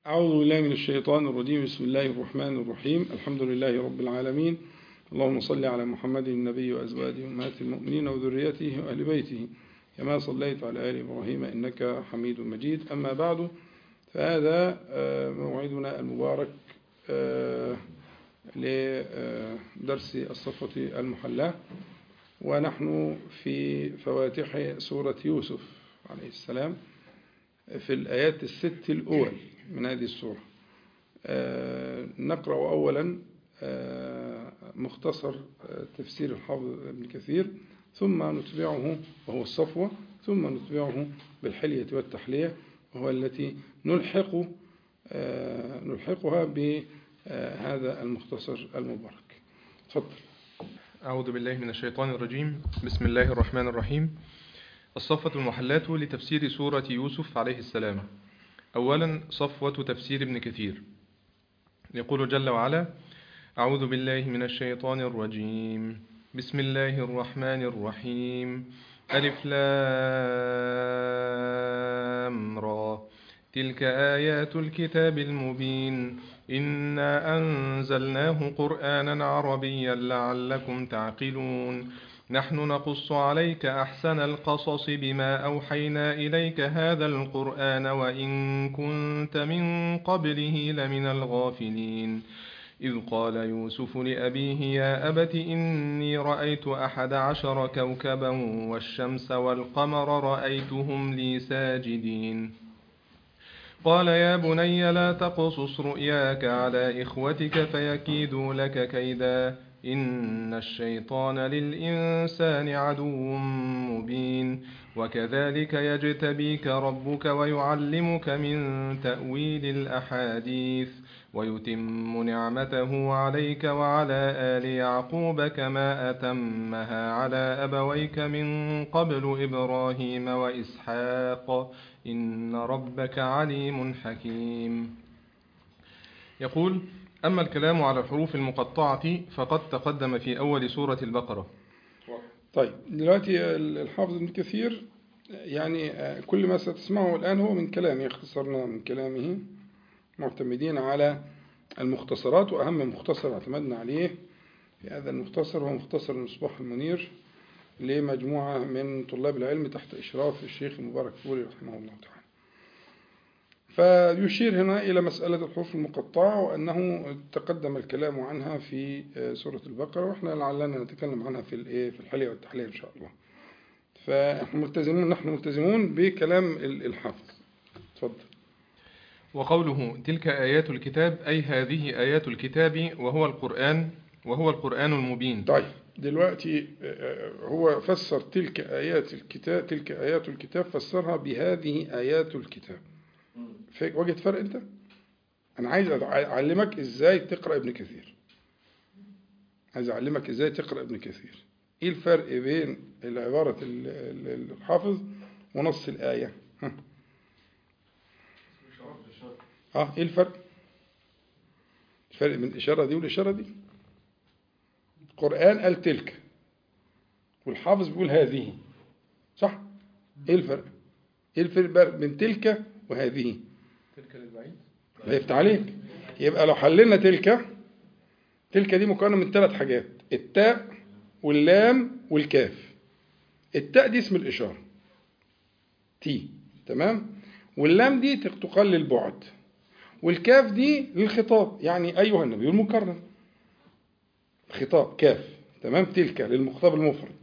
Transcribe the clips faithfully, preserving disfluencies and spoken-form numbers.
أعوذ بالله من الشيطان الرجيم. بسم الله الرحمن الرحيم. الحمد لله رب العالمين. اللهم صل على محمد النبي وأزواجه أمهات المؤمنين وذريته وأهل بيته كما صليت على آل إبراهيم إنك حميد مجيد. أما بعد، فهذا موعدنا المبارك لدرس الصفوة المحلاة، ونحن في فواتح سورة يوسف عليه السلام في الآيات الست الأول من هذه السورة. نقرأ أولا مختصر تفسير الحافظ ابن كثير، ثم نتبعه وهو الصفوة، ثم نتبعه بالحلية والتحلية، وهو التي نلحق نلحقها بهذا المختصر المبارك. تفضل. أعوذ بالله من الشيطان الرجيم. بسم الله الرحمن الرحيم. الصفوة المحلاة لتفسير سورة يوسف عليه السلام. أولا صفوة تفسير ابن كثير. يقول جل وعلا: أعوذ بالله من الشيطان الرجيم. بسم الله الرحمن الرحيم. ألف لام را، تلك آيات الكتاب المبين، إنا أنزلناه قرآنا عربيا لعلكم تعقلون. نحن نقص عليك أحسن القصص بما أوحينا إليك هذا القرآن وإن كنت من قبله لمن الغافلين. إذ قال يوسف لأبيه يا أبت إني رأيت أحد عشر كوكبا والشمس والقمر رأيتهم لي ساجدين. قال يا بني لا تقصص رؤياك على إخوتك فيكيدوا لك كيدا، إن الشيطان للإنسان عدو مبين. وكذلك يجتبيك ربك ويعلمك من تأويل الأحاديث ويتم نعمته عليك وعلى آل يعقوب كما أتمها على أبويك من قبل إبراهيم وإسحاق إن ربك عليم حكيم. يقول: أما الكلام على الحروف المقطعة فقد تقدم في أول سورة البقرة. طيب، دلوقتي الحافظ ابن كثير يعني كل ما ستسمعه الآن هو من كلامه، اختصرنا من كلامه معتمدين على المختصرات، وأهم مختصر اعتمدنا عليه في هذا المختصر هو مختصر المصباح المنير لمجموعة من طلاب العلم تحت إشراف الشيخ المبارك فوري رحمه الله تعالى. فيشير هنا إلى مسألة الحروف المقطعة، وأنه تقدم الكلام عنها في سورة البقرة، وإحنا لعلنا نتكلم عنها في في الحلية والتحلية إن شاء الله. فإحنا ملتزمون نحن ملتزمون بكلام الحافظ. تفضل. وقوله تلك آيات الكتاب أي هذه آيات الكتاب وهو القرآن وهو القرآن المبين. طيب، دلوقتي هو فسر تلك آيات الكتاب تلك آيات الكتاب فسرها بهذه آيات الكتاب. وجد فرق أنت؟ أنا عايز أعلمك إزاي تقرأ ابن كثير. عايز أعلمك إزاي تقرأ ابن كثير. إيه الفرق بين العبارة الحافظ ونص الآية؟ ها؟ آه إيه الفرق؟ الفرق بين الإشارة دي والإشارة دي. القرآن قال تلك، والحافظ بيقول هذه، صح؟ إيه الفرق؟ إيه الفرق بين تلك وهذه؟ تلك للبعيد. لا يفتح عليك. يبقى لو حللنا تلك، تلك دي مكونة من ثلاث حاجات: التاء واللام والكاف. التاء دي اسم الإشارة تي، تمام؟ واللام دي تقال للبعد، والكاف دي للخطاب، يعني أيها النبي المكرم، خطاب كاف، تمام؟ تلك للمخاطب المفرد.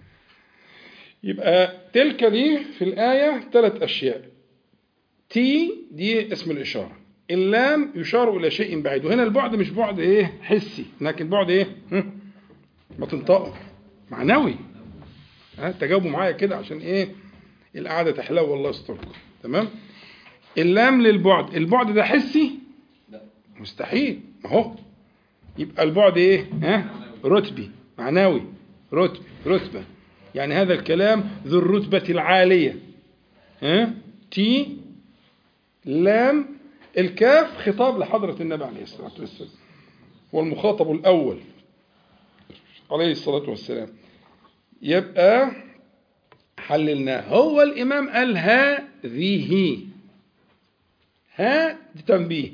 يبقى تلك دي في الآية ثلاث أشياء: تي دي اسم الإشارة، اللام يشار إلى شيء بعيد، وهنا البعد مش بعد إيه حسي، لكن بعد إيه ما تنطقه معنوي. ها تجاوبوا معايا كده عشان إيه القعدة تحلو والله يستركم. تمام؟ اللام للبعد، البعد ده حسي؟ مستحيل. ما هو يبقى البعد إيه؟ ها رتبي، معنوي، رتبي، رتبة، يعني هذا الكلام ذو الرتبة العالية. ها تي لام. الكاف خطاب لحضرة النبي عليه الصلاة والسلام، هو المخاطب الأول عليه الصلاة والسلام. يبقى حللناه. هو الإمام قال هذه، ها دي تنبيه،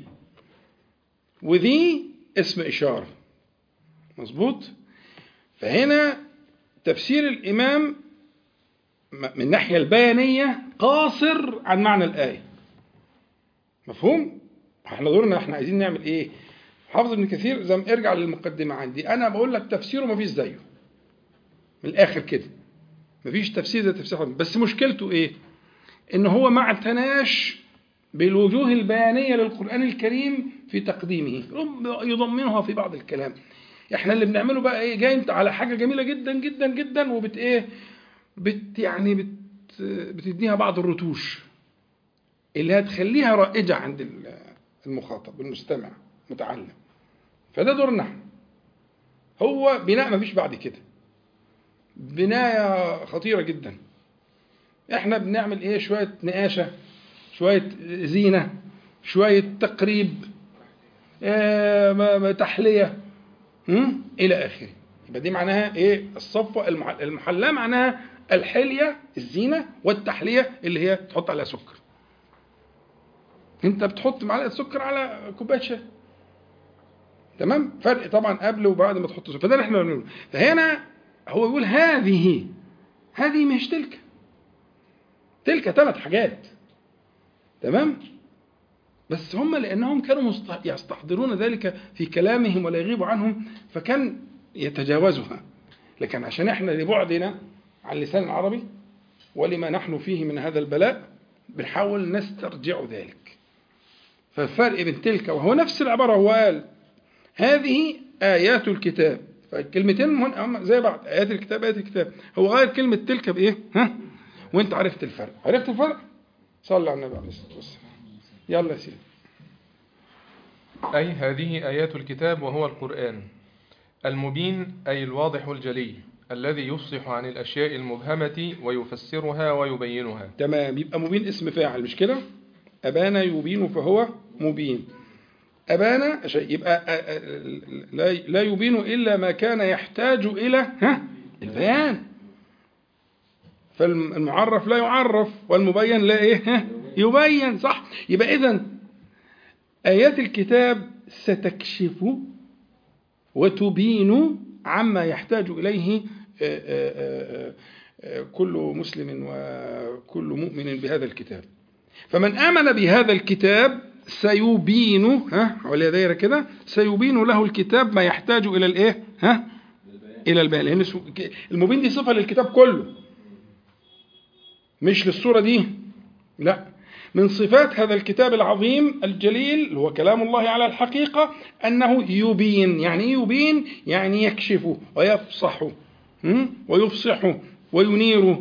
وذي اسم إشارة. مظبوط. فهنا تفسير الإمام من الناحية البيانية قاصر عن معنى الآية. مفهوم؟ احنا دورنا احنا عايزين نعمل ايه؟ حافظ ابن كثير زي ما ارجع للمقدمة عندي، انا بقول لك تفسيره ما فيش زيه من الاخر كده، ما فيش تفسير زي تفسير حافظ. بس مشكلته ايه؟ ان هو ما اعتناش بالوجوه البيانية للقرآن الكريم في تقديمه، يضمنها في بعض الكلام. احنا اللي بنعمله بقى ايه؟ جاي انت على حاجة جميلة جدا جدا جدا وبت ايه؟ بت يعني بت بتديها بعض الرتوش اللي هتخليها رائجة عند المخاطب المستمع متعلم. فده دورنا احنا. هو بناء ما فيش بعد كده، بناية خطيرة جدا. احنا بنعمل ايه؟ شوية نقاشة، شوية زينة، شوية تقريب، اه تحلية الى اخره. يبقى دي معناها ايه؟ الصفوة المحلاة معناها الحلية الزينة، والتحلية اللي هي تحط عليها سكر. انت بتحط معلقة سكر على كوباية شاي، تمام؟ فرق طبعا قبل وبعد ما تحط سكر. فده اللي احنا بنقوله. فهنا هو يقول هذه هذه مش تلك، تلك ثلاث حاجات، تمام؟ بس هم لأنهم كانوا يستحضرون ذلك في كلامهم ولا يغيب عنهم فكان يتجاوزها. لكن عشان احنا لبعدنا عن اللسان العربي ولما نحن فيه من هذا البلاء بنحاول نسترجع ذلك. فالفرق بين تلك وهو نفس العبارة، هو قال هذه آيات الكتاب، فالكلمتين هم زي بعض، آيات الكتاب آيات الكتاب. هو غير كلمة تلك بإيه؟ ها؟ وانت عرفت الفرق. عرفت الفرق؟ صلى على النبي عليه الصلاة والسلام. يلا يا سيدي. أي هذه آيات الكتاب وهو القرآن المبين، أي الواضح الجلي الذي يفصح عن الأشياء المبهمة ويفسرها ويبينها. تمام. يبقى مبين اسم فاعل مش كده؟ أبان يبين فهو مبين. أبان يبقى لا يبين إلا ما كان يحتاج إلى ها البيان. فالمعرف لا يعرف والمبين لا إيه ها يبين. صح. يبقى إذن آيات الكتاب ستكشف وتبين عما يحتاج إليه كل مسلم وكل مؤمن بهذا الكتاب. فمن آمن بهذا الكتاب سيبين ها حوالي دايره كده، سيبين له الكتاب ما يحتاج الى الايه ها الى البيان. لان المبين دي صفه للكتاب كله مش للصوره دي، لا، من صفات هذا الكتاب العظيم الجليل اللي هو كلام الله على الحقيقه انه يبين. يعني ايه يبين؟ يعني يكشف ويفصح ويفصح وينير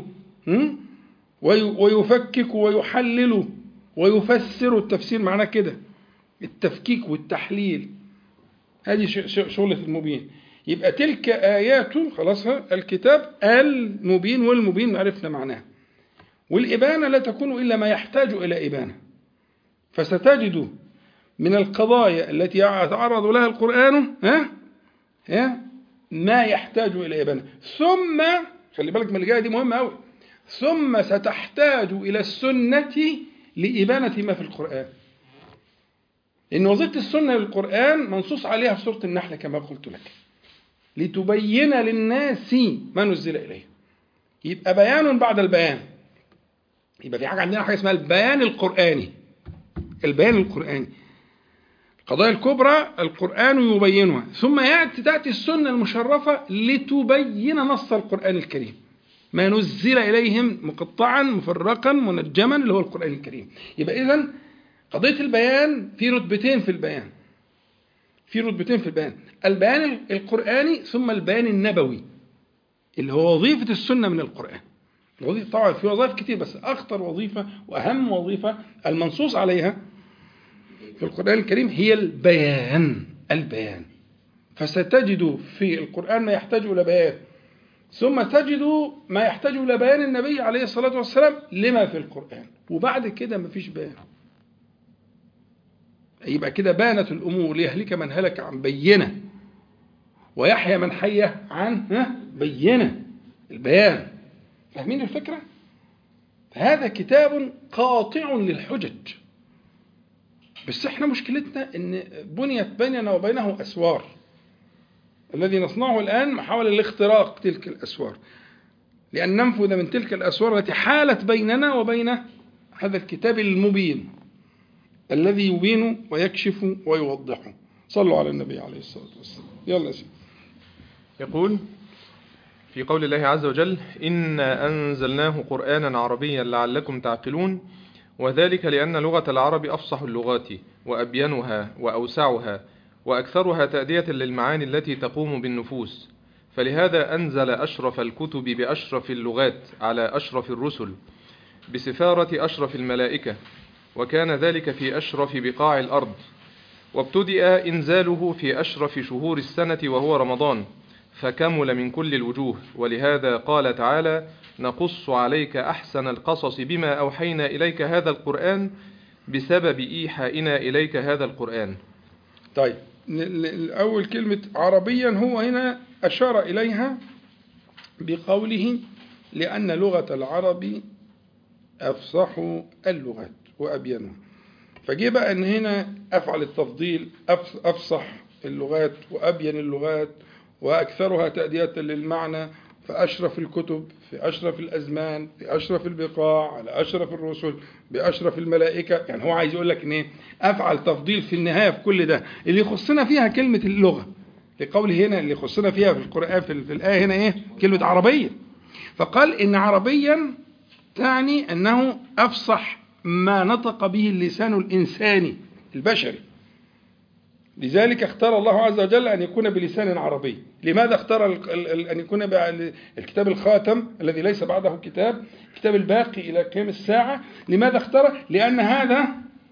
ويفكك ويحلل ويفسر. التفسير معناه كده، التفكيك والتحليل، هذه شغلة المبين. يبقى تلك آيات خلاص الكتاب المبين، والمبين عرفنا معناه. والإبانة لا تكون إلا ما يحتاج إلى إبانة. فستجد من القضايا التي يتعرض لها القرآن ها ها ما يحتاج إلى إبانة. ثم خلي بالك من اللي جاية دي مهمة أوي، ثم ستحتاج إلى السنة لإبانة ما في القرآن. إن وظيفة السنة للقرآن منصوص عليها في سورة النحل كما قلت لك، لتبين للناس ما نزل إليه. يبقى بيان بعد البيان. يبقى في حاجة عندنا حاجة اسمها البيان القرآني. البيان القرآني القضايا الكبرى القرآن يبينها، ثم يأتي تأتي السنة المشرفة لتبين نص القرآن الكريم، ما نزل إليهم مقطعا مفرقا منجما اللي هو القرآن الكريم. يبقى إذن قضية البيان في رتبتين في البيان، في رتبتين في البيان، البيان القرآني ثم البيان النبوي اللي هو وظيفة السنة من القرآن. الوظيفة طبعا في وظائف كتير، بس أخطر وظيفة وأهم وظيفة المنصوص عليها في القرآن الكريم هي البيان. البيان. فستجد في القرآن ما يحتاج إلى بيان، ثم تجد ما يحتاج إلى بيان النبي عليه الصلاة والسلام لما في القرآن، وبعد كده ما فيش بيان. يبقى كده بانت الأمور ليهلك من هلك عن بينة ويحيى من حي عن بينة. البيان. فاهمين الفكرة؟ هذا كتاب قاطع للحجج، بس احنا مشكلتنا ان بنيت بيننا وبينه أسوار، الذي نصنعه الآن محاولة لاختراق تلك الأسوار، لأن ننفذ من تلك الأسوار التي حالت بيننا وبين هذا الكتاب المبين الذي يبين ويكشف ويوضح. صلوا على النبي عليه الصلاة والسلام. يلا سيدي. يقول في قول الله عز وجل: إنا أنزلناه قرآنا عربيا لعلكم تعقلون، وذلك لأن لغة العرب أفصح اللغات وأبينها وأوسعها وأكثرها تأدية للمعاني التي تقوم بالنفوس، فلهذا أنزل أشرف الكتب بأشرف اللغات على أشرف الرسل بسفارة أشرف الملائكة، وكان ذلك في أشرف بقاع الأرض، وابتدأ إنزاله في أشرف شهور السنة وهو رمضان، فكمل من كل الوجوه. ولهذا قال تعالى: نقص عليك أحسن القصص بما أوحينا إليك هذا القرآن بسبب إيحائنا إليك هذا القرآن. طيب، الأول كلمة عربيا هو هنا أشار إليها بقوله لأن لغة العرب أفصح اللغات وأبينها، فجيه بقى أن هنا أفعل التفضيل أفصح اللغات وأبين اللغات وأكثرها تأدية للمعنى، فأشرف الكتب في أشرف الأزمان في أشرف البقاع على أشرف الرسل بأشرف الملائكة. يعني هو عايز يقول لك إن أفعل تفضيل في النهاية في كل ده اللي يخصنا فيها كلمة اللغة، لقوله هنا اللي يخصنا فيها في القرآن في الآية هنا إيه؟ كلمة عربية. فقال إن عربيا تعني أنه أفصح ما نطق به اللسان الإنساني البشري، لذلك اختار الله عز وجل أن يكون بلسان عربي. لماذا اختار أن يكون الكتاب الخاتم الذي ليس بعده كتاب، الكتاب الباقي إلى قيام الساعة؟ لماذا اختار؟ لأن هذا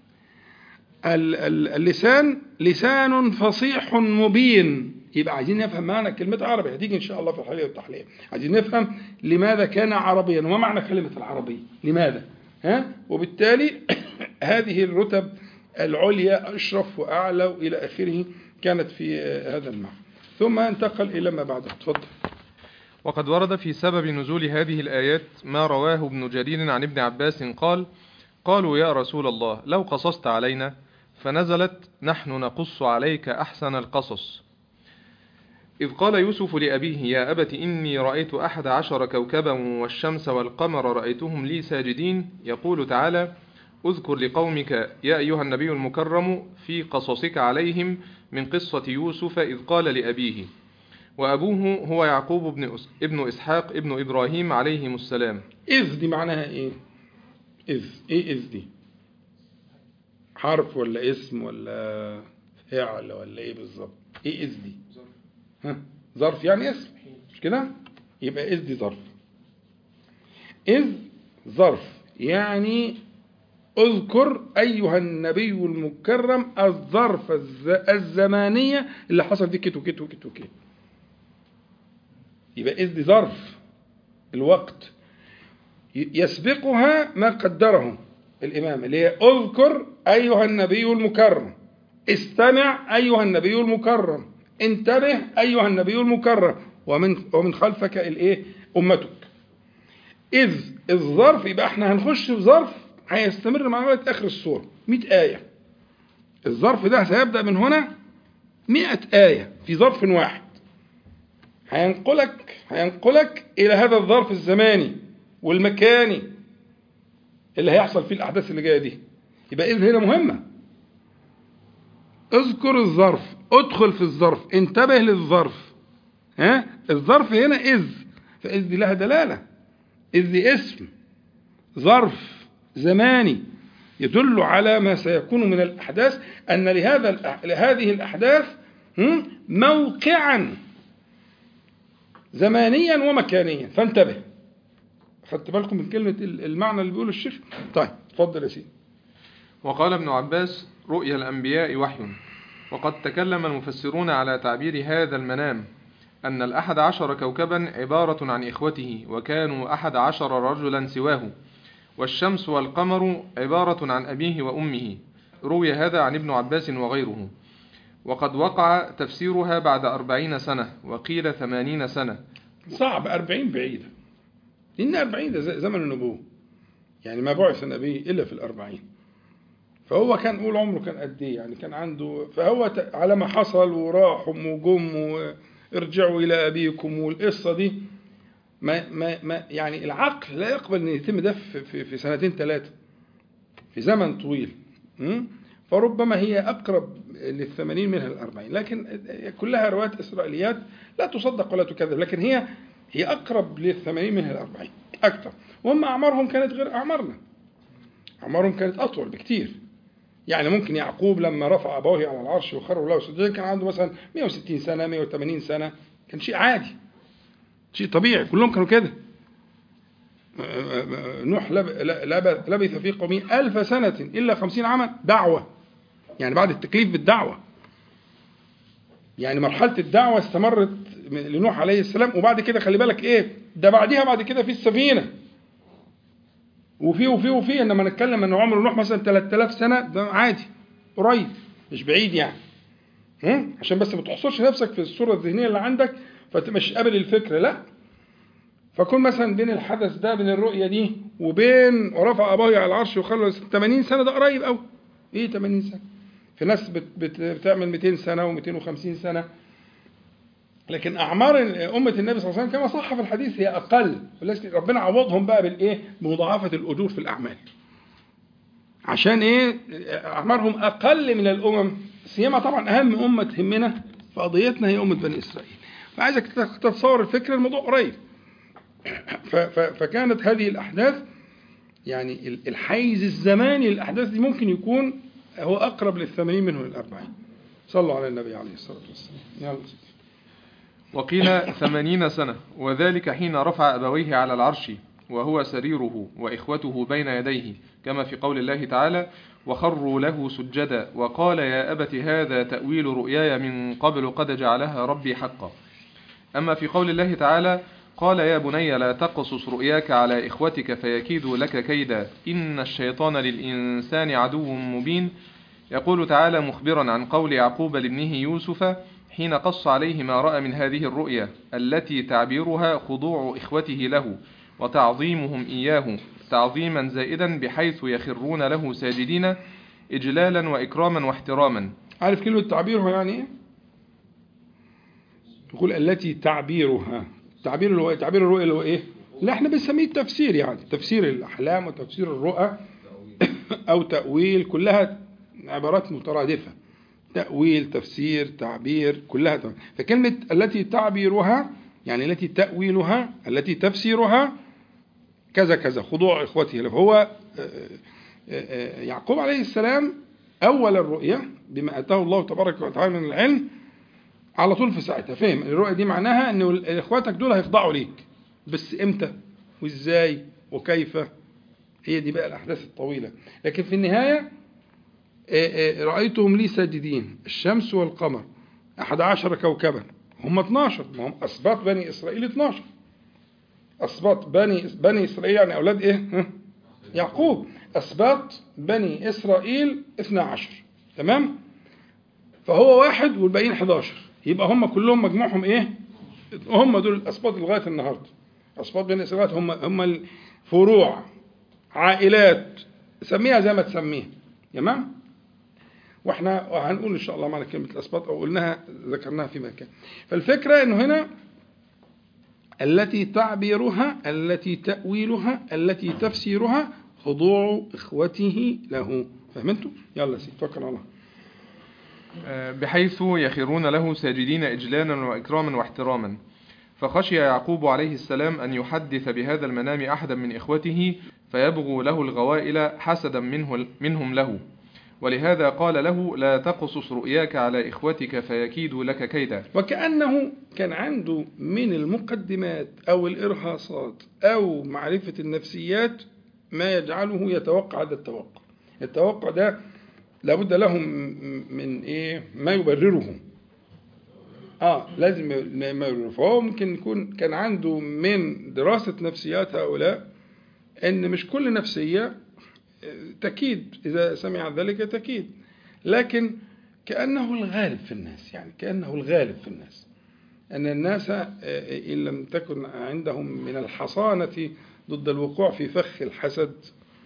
اللسان لسان فصيح مبين. يبقى عايزين نفهم معنى كلمة عربي، هتيجي إن شاء الله في الحلية والتحلية. عايزين نفهم لماذا كان عربيا وما معنى كلمة العربي، لماذا ها؟ وبالتالي هذه الرتب العليا أشرف وأعلى وإلى آخره كانت في هذا المعنى. ثم انتقل إلى ما بعده. تفضل. وقد ورد في سبب نزول هذه الآيات ما رواه ابن جرير عن ابن عباس قال: قالوا يا رسول الله لو قصصت علينا، فنزلت نحن نقص عليك أحسن القصص. إذ قال يوسف لأبيه: يا أبت إني رأيت أحد عشر كوكبا والشمس والقمر رأيتهم لي ساجدين. يقول تعالى: اذكر لقومك يا أيها النبي المكرم في قصصك عليهم من قصة يوسف إذ قال لأبيه. وأبوه هو يعقوب بن ابن إسحاق ابن إبراهيم عليهم السلام. إذ دي معناها إيه؟ إذ إيه إذ دي؟ حرف ولا اسم ولا فعل ولا إيه بالظبط؟ إيه إذ دي؟ ها؟ ظرف يعني اسم، مش كده؟ يبقى إذ دي ظرف. إذ ظرف يعني اذكر أيها النبي المكرم الظرف الزمانية اللي حصل فيه كت وكت وكت وكت. يبقى إذ دي ظرف الوقت يسبقها ما قدره الإمام، اللي هي اذكر أيها النبي المكرم، استمع أيها النبي المكرم، انتبه أيها النبي المكرم، ومن ومن خلفك الإيه؟ أمتك. إذ الظرف يبقى احنا هنخش في ظرف هيستمر مع لغاية آخر السورة مئة آية. الظرف ده سيبدأ من هنا مئة آية في ظرف واحد، هينقلك هينقلك إلى هذا الظرف الزماني والمكاني اللي هيحصل فيه الأحداث اللي جاية دي. يبقى إذ هنا مهمة. اذكر الظرف، ادخل في الظرف، انتبه للظرف. ها؟ الظرف هنا إذ، فإذ دي لها دلالة. إذ دي اسم ظرف زماني يدل على ما سيكون من الأحداث، أن لهذا لهذه الأحداث موقعا زمانيا ومكانيا، فانتبه. خدت بالكم من كلمة المعنى اللي بيقوله الشيخ؟ طيب اتفضل يا سيدي. وقال ابن عباس: رؤيا الأنبياء وحي. وقد تكلم المفسرون على تعبير هذا المنام أن الأحد عشر كوكبا عبارة عن إخوته، وكانوا أحد عشر رجلا سواه، والشمس والقمر عبارة عن أبيه وأمه. روي هذا عن ابن عباس وغيره. وقد وقع تفسيرها بعد أربعين سنة، وقيل ثمانين سنة. صعب، أربعين بعيدة، إن أربعين ده زمن النبوة، يعني ما بعث النبي إلا في الأربعين، فهو كان قول عمره كان قد ايه يعني، كان عنده، فهو على ما حصل وراحوا وجم وارجعوا الى ابيكم والقصه دي، ما ما ما يعني العقل لا يقبل ان يتم ده في, في, في سنتين ثلاثه، في زمن طويل. فربما هي اقرب للثمانين منها الاربعين، لكن كلها روايات اسرائيليات لا تصدق ولا تكذب، لكن هي هي اقرب للثمانين منها الاربعين اكثر. وهم اعمارهم كانت غير اعمارنا، اعمارهم كانت اطول بكتير. يعني ممكن يعقوب لما رفع ابويه على العرش وخروا له سجدا كان عنده مثلا مئة وستين سنه مئة وثمانين سنه، كان شيء عادي، شيء طبيعي، كلهم كانوا كده. نوح لبث في قومه ألف سنة إلا خمسين عاما دعوة، يعني بعد التكليف بالدعوة، يعني مرحلة الدعوة استمرت لنوح عليه السلام. وبعد كده خلي بالك إيه ده بعدها، بعد كده في السفينة وفي وفي وفي إنما نتكلم أن عمر نوح مثلا ثلاثة آلاف سنة، ده عادي قريب مش بعيد يعني. عشان بس ما تحصرش نفسك في الصورة الذهنية اللي عندك فتمش قابل الفكرة، لا. فكون مثلا بين الحدث ده، بين الرؤية دي وبين ورفع أبويه على العرش وخلوا ثمانين سنة، ده قريب أوي. إيه ثمانين سنة؟ في ناس بت بت بتعمل مئتين سنة ومئتين وخمسين سنة، لكن أعمار أمة النبي صلى الله عليه وسلم كما صح في الحديث هي أقل. ربنا عوضهم بقى بالإيه؟ بمضاعفة الأجور في الأعمال. عشان إيه؟ أعمارهم أقل من الأمم، سيما طبعا أهم أمة تهمنا في قضيتنا هي أمة بني إسرائيل. فعايزك تتصور الفكرة، الموضوع قريب. فكانت هذه الأحداث يعني الحيز الزماني للأحداث دي ممكن يكون هو أقرب للثمانين منه للأربعين. صلوا على النبي عليه الصلاة والسلام. يلا. وقيل ثمانين سنة، وذلك حين رفع أبويه على العرش وهو سريره وإخوته بين يديه، كما في قول الله تعالى: وخروا له سجدا وقال يا أبت هذا تأويل رؤياي من قبل قد جعلها ربي حقا. أما في قول الله تعالى: قال يا بني لا تقصص رؤياك على إخوتك فيكيدوا لك كيدا إن الشيطان للإنسان عدو مبين، يقول تعالى مخبرا عن قول يعقوب لابنه يوسف حين قص عليه ما رأى من هذه الرؤيا التي تعبيرها خضوع إخوته له وتعظيمهم إياه تعظيما زائدا بحيث يخرون له ساجدين إجلالا وإكراما واحتراما. عارف كلمة تعبيرها يعني إيه؟ يقول التي تعبيرها، تعبير اللي هو تعبير الرؤيا اللي هو إيه؟ لا احنا بنسميه التفسير، يعني تفسير الأحلام وتفسير الرؤى أو تأويل، كلها عبارات مترادفة. تأويل، تفسير، تعبير، كلها تفسير. فكلمة التي تعبيرها يعني التي تأويلها، التي تفسيرها كذا كذا خضوع إخوته له. هو يعقوب عليه السلام أول الرؤيا بما أتاه الله تبارك وتعالى من العلم على طول في ساعتها فهم الرؤيا دي معناها أن إخواتك دول هيخضعوا ليك، بس إمتى وإزاي وكيف، هي دي بقى الأحداث الطويلة. لكن في النهاية رأيتهم لي ساجدين الشمس والقمر أحد عشر كوكبا، هم اثناشر، ما هم أسباط بني إسرائيل اثناشر. أسباط بني بني إسرائيل يعني أولاد إيه؟ يعقوب. أسباط بني إسرائيل اثنا عشر، تمام؟ فهو واحد والباقيين احد عشر، يبقى هم كلهم مجموعهم إيه؟ هم دول الأسباط لغاية النهاردة. أسباط بني إسرائيل هم هم الفروع، عائلات، سميها زي ما تسميها، تمام؟ واحنا هنقول ان شاء الله معنى كلمه الاسباط، او قلناها ذكرناها في مكان. فالفكره انه هنا التي تعبيرها، التي تاويلها، التي تفسيرها خضوع اخوته له. فهمتوا؟ يلا سيدي توكل على الله. بحيث يخرون له ساجدين اجلالا واكراما واحتراما. فخشي يعقوب عليه السلام ان يحدث بهذا المنام احدا من اخوته فيبغوا له الغوائل حسدا منه منهم له، ولهذا قال له لا تقصص رؤياك على إخوتك فيكيدوا لك كيدا. وكأنه كان عنده من المقدمات أو الإرهاصات أو معرفة النفسيات ما يجعله يتوقع هذا التوقع. التوقع ده لابد له من إيه؟ ما يبرره. آه لازم ما يبرره. فهو ممكن يكون كان عنده من دراسة نفسيات هؤلاء إن مش كل نفسية تكيد، إذا سمع ذلك تكيد، لكن كأنه الغالب في الناس، يعني كأنه الغالب في الناس أن الناس إن لم تكن عندهم من الحصانة ضد الوقوع في فخ الحسد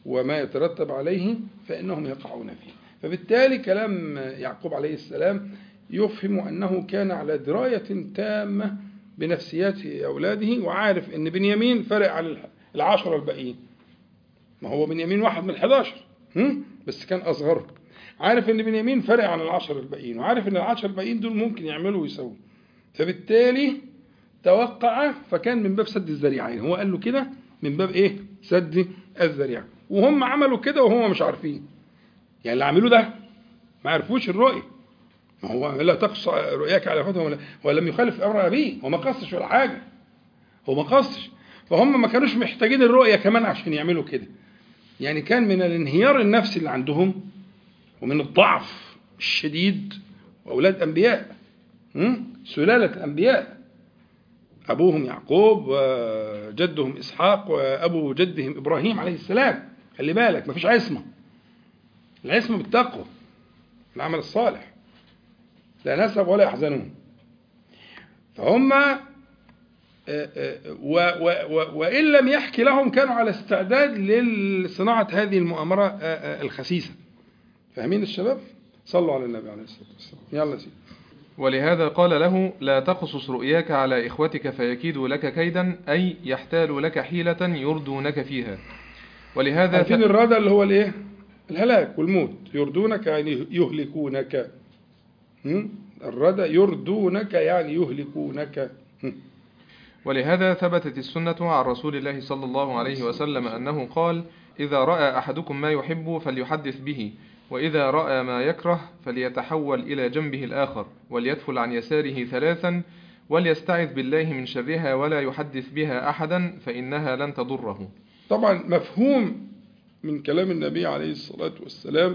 وما يترتب عليه فإنهم يقعون فيه. فبالتالي كلام يعقوب عليه السلام يفهم أنه كان على دراية تامة بنفسيات أولاده، وعارف أن بنيامين فرق على العشرة الباقيين. ما هو بنيامين واحد من الحداشر بس كان أصغر. عارف أن بنيامين فرق عن العشر الباقيين، وعارف أن العشر الباقيين دول ممكن يعملوا ويسووا. فبالتالي توقع، فكان من باب سد الذريعين. هو قال له كده من باب إيه؟ سد الذريعة. وهم عملوا كده وهم مش عارفين. يعني اللي عملوه ده ما عرفوش الرؤية. ما هو لا تقص رؤياك على اخوتهم ولم يخالف امر ابيه. هو ما قصش ولا حاجه، هو ما قصش. فهم ما كانوش محتاجين الرؤيه كمان عشان يعملوا كده. يعني كان من الانهيار النفسي اللي عندهم ومن الضعف الشديد، واولاد انبياء، سلاله انبياء، ابوهم يعقوب وجدهم اسحاق وابو جدهم ابراهيم عليه السلام. خلي بالك ما فيش عصمه. العصمه بالتقوى، العمل الصالح، لا نسب ولا يحزنون. فهم وإن لم يحكي لهم كانوا على استعداد لصناعة هذه المؤامرة الخسيسة. فاهمين الشباب؟ صلوا على النبي عليه الصلاة والسلام. يلا سيدي. ولهذا قال له: لا تقصص رؤياك على إخوتك فيكيدوا لك كيدا، أي يحتالوا لك حيلة يردونك فيها. ولهذا عارفين الردى اللي هو الايه؟ الهلاك والموت. يردونك يعني يهلكونك. الردى يردونك يعني يهلكونك. ولهذا ثبتت السنة عن رسول الله صلى الله عليه وسلم أنه قال: إذا رأى أحدكم ما يحب فليحدث به، وإذا رأى ما يكره فليتحول إلى جنبه الآخر، وليدفل عن يساره ثلاثا، وليستعذ بالله من شرها، ولا يحدث بها أحدا فإنها لن تضره. طبعا مفهوم من كلام النبي عليه الصلاة والسلام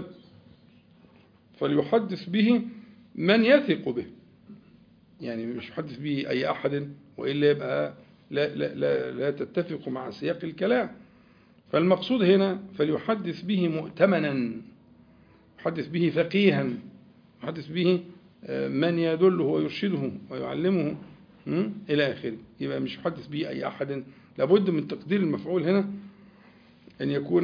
فليحدث به من يثق به. يعني مش يحدث به أي أحد، وإلا يبقى لا, لا, لا, لا تتفق مع سياق الكلام. فالمقصود هنا فليحدث به مؤتمنا، يحدث به فقيها، يحدث به من يدله ويرشده ويعلمه إلى آخره. يبقى مش يحدث به أي أحد. لابد من تقدير المفعول هنا أن يكون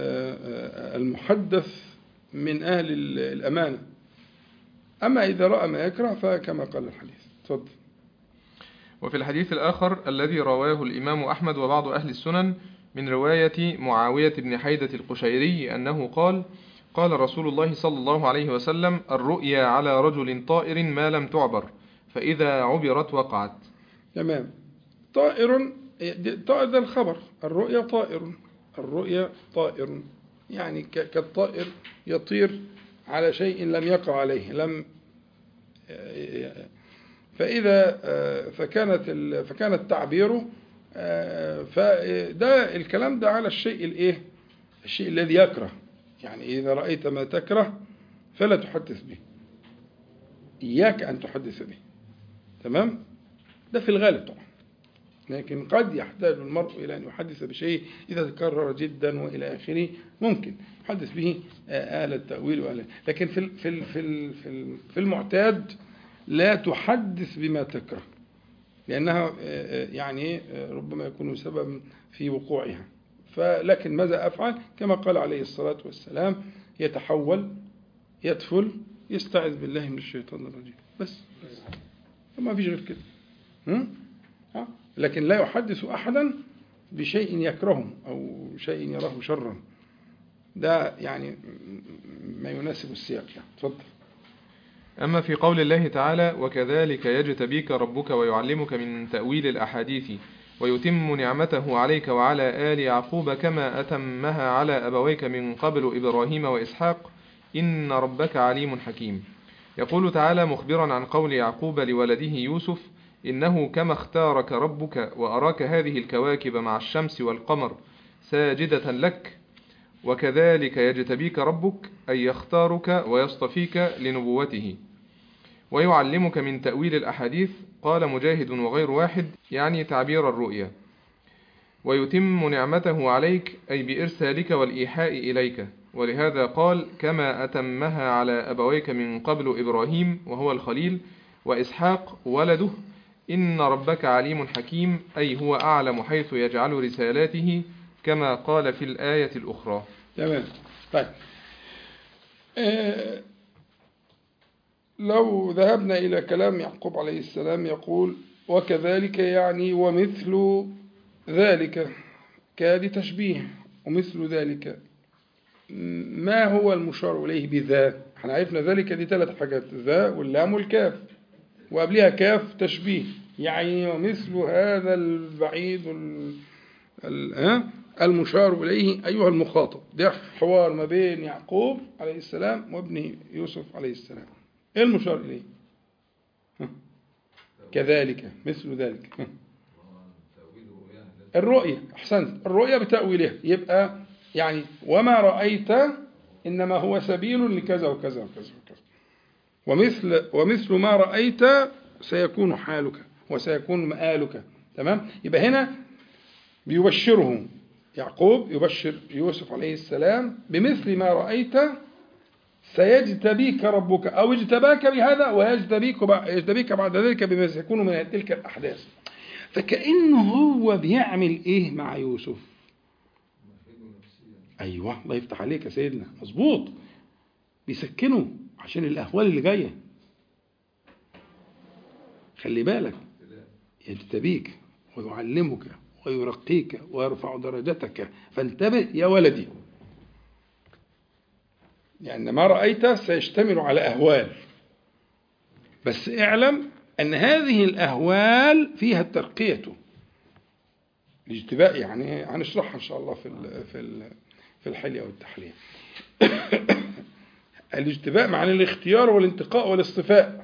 المحدث من أهل الأمانة. أما إذا رأى ما يكره فكما قال الحديث. تفضل. وفي الحديث الآخر الذي رواه الإمام أحمد وبعض أهل السنن من رواية معاوية بن حيدة القشيري أنه قال: قال رسول الله صلى الله عليه وسلم: الرؤيا على رجل طائر ما لم تعبر، فإذا عبرت وقعت. تمام. طائر، طائر ده الخبر. الرؤيا طائر، الرؤيا طائر يعني كالطائر يطير على شيء لم يقع عليه، لم فإذا فكانت فكانت تعبيره فده الكلام ده على الشيء الايه الشيء الذي يكره. يعني إذا رأيت ما تكره فلا تحدث به، إياك أن تحدث به. تمام؟ ده في الغالب طبعا، لكن قد يحتاج المرء إلى أن يحدث بشيء إذا تكرر جدا وإلى آخره، ممكن يحدث به أهل التأويل وأهل، لكن في في في في المعتاد لا تحدث بما تكره، لأنها يعني ربما يكون سببا في وقوعها. فلكن ماذا أفعل؟ كما قال عليه الصلاة والسلام: يتحول، يدفل، يستعذ بالله من الشيطان الرجيم. بس ما فيش غير كده. لكن لا يحدث أحدا بشيء يكرهه أو شيء يراه شرا. ده يعني ما يناسب السياق. يعني تفضل. أما في قول الله تعالى: وكذلك يجتبيك ربك ويعلمك من تأويل الأحاديث ويتم نعمته عليك وعلى آل يعقوب كما أتمها على أبويك من قبل إبراهيم وإسحاق إن ربك عليم حكيم. يقول تعالى مخبرا عن قول يعقوب لولده يوسف: إنه كما اختارك ربك وأراك هذه الكواكب مع الشمس والقمر ساجدة لك، وكذلك يجتبيك ربك أي يختارك ويصطفيك لنبوته ويعلمك من تأويل الأحاديث. قال مجاهد وغير واحد يعني تعبير الرؤيا. ويتم نعمته عليك أي بإرسالك والإيحاء إليك، ولهذا قال: كما أتمها على أبويك من قبل إبراهيم وهو الخليل وإسحاق ولده إن ربك عليم حكيم، أي هو أعلم حيث يجعل رسالاته كما قال في الآية الأخرى. تمام. طيب آه لو ذهبنا إلى كلام يعقوب عليه السلام يقول وكذلك يعني ومثل ذلك، كادي تشبيه، ومثل ذلك ما هو المشار إليه بذا؟ احنا عرفنا ذلك دي ثلاث حاجات، ذا واللام والكاف، وقبلها كاف تشبيه، يعني ومثل هذا البعيد المشار إليه أيها المخاطب. ده حوار ما بين يعقوب عليه السلام وابنه يوسف عليه السلام. ايه المشار إليه؟ كذلك مثل ذلك الرؤية. أحسنت، الرؤية بتأويلها، يبقى يعني وما رأيت إنما هو سبيل لكذا وكذا وكذا وكذا، ومثل, ومثل ما رأيت سيكون حالك وسيكون مآلك. تمام. يبقى هنا بيبشره يعقوب، يبشر يوسف عليه السلام بمثل ما رأيت سيجتبيك ربك، أو اجتباك بهذا ويجتبيك بعد ذلك بما سيكون من تلك الأحداث. فكأنه هو بيعمل إيه مع يوسف؟ أيوة، الله يفتح عليك يا سيدنا، مظبوط، بيسكنه عشان الأهوال اللي جاية. خلي بالك، يجتبيك ويعلمك ويرقيك ويرفع درجتك، فانتبه يا ولدي، لأن ما رأيت سيشتمل على أهوال، بس اعلم أن هذه الأهوال فيها الترقية الاجتباء، يعني هنشرحها إن شاء الله في في في الحلية والتحلية. الاجتباء معنى الاختيار والانتقاء والاصطفاء.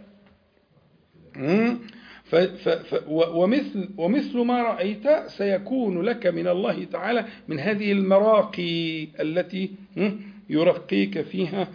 ف ف ومثل ومثل ما رأيت سيكون لك من الله تعالى من هذه المراقي التي يرقيك فيها،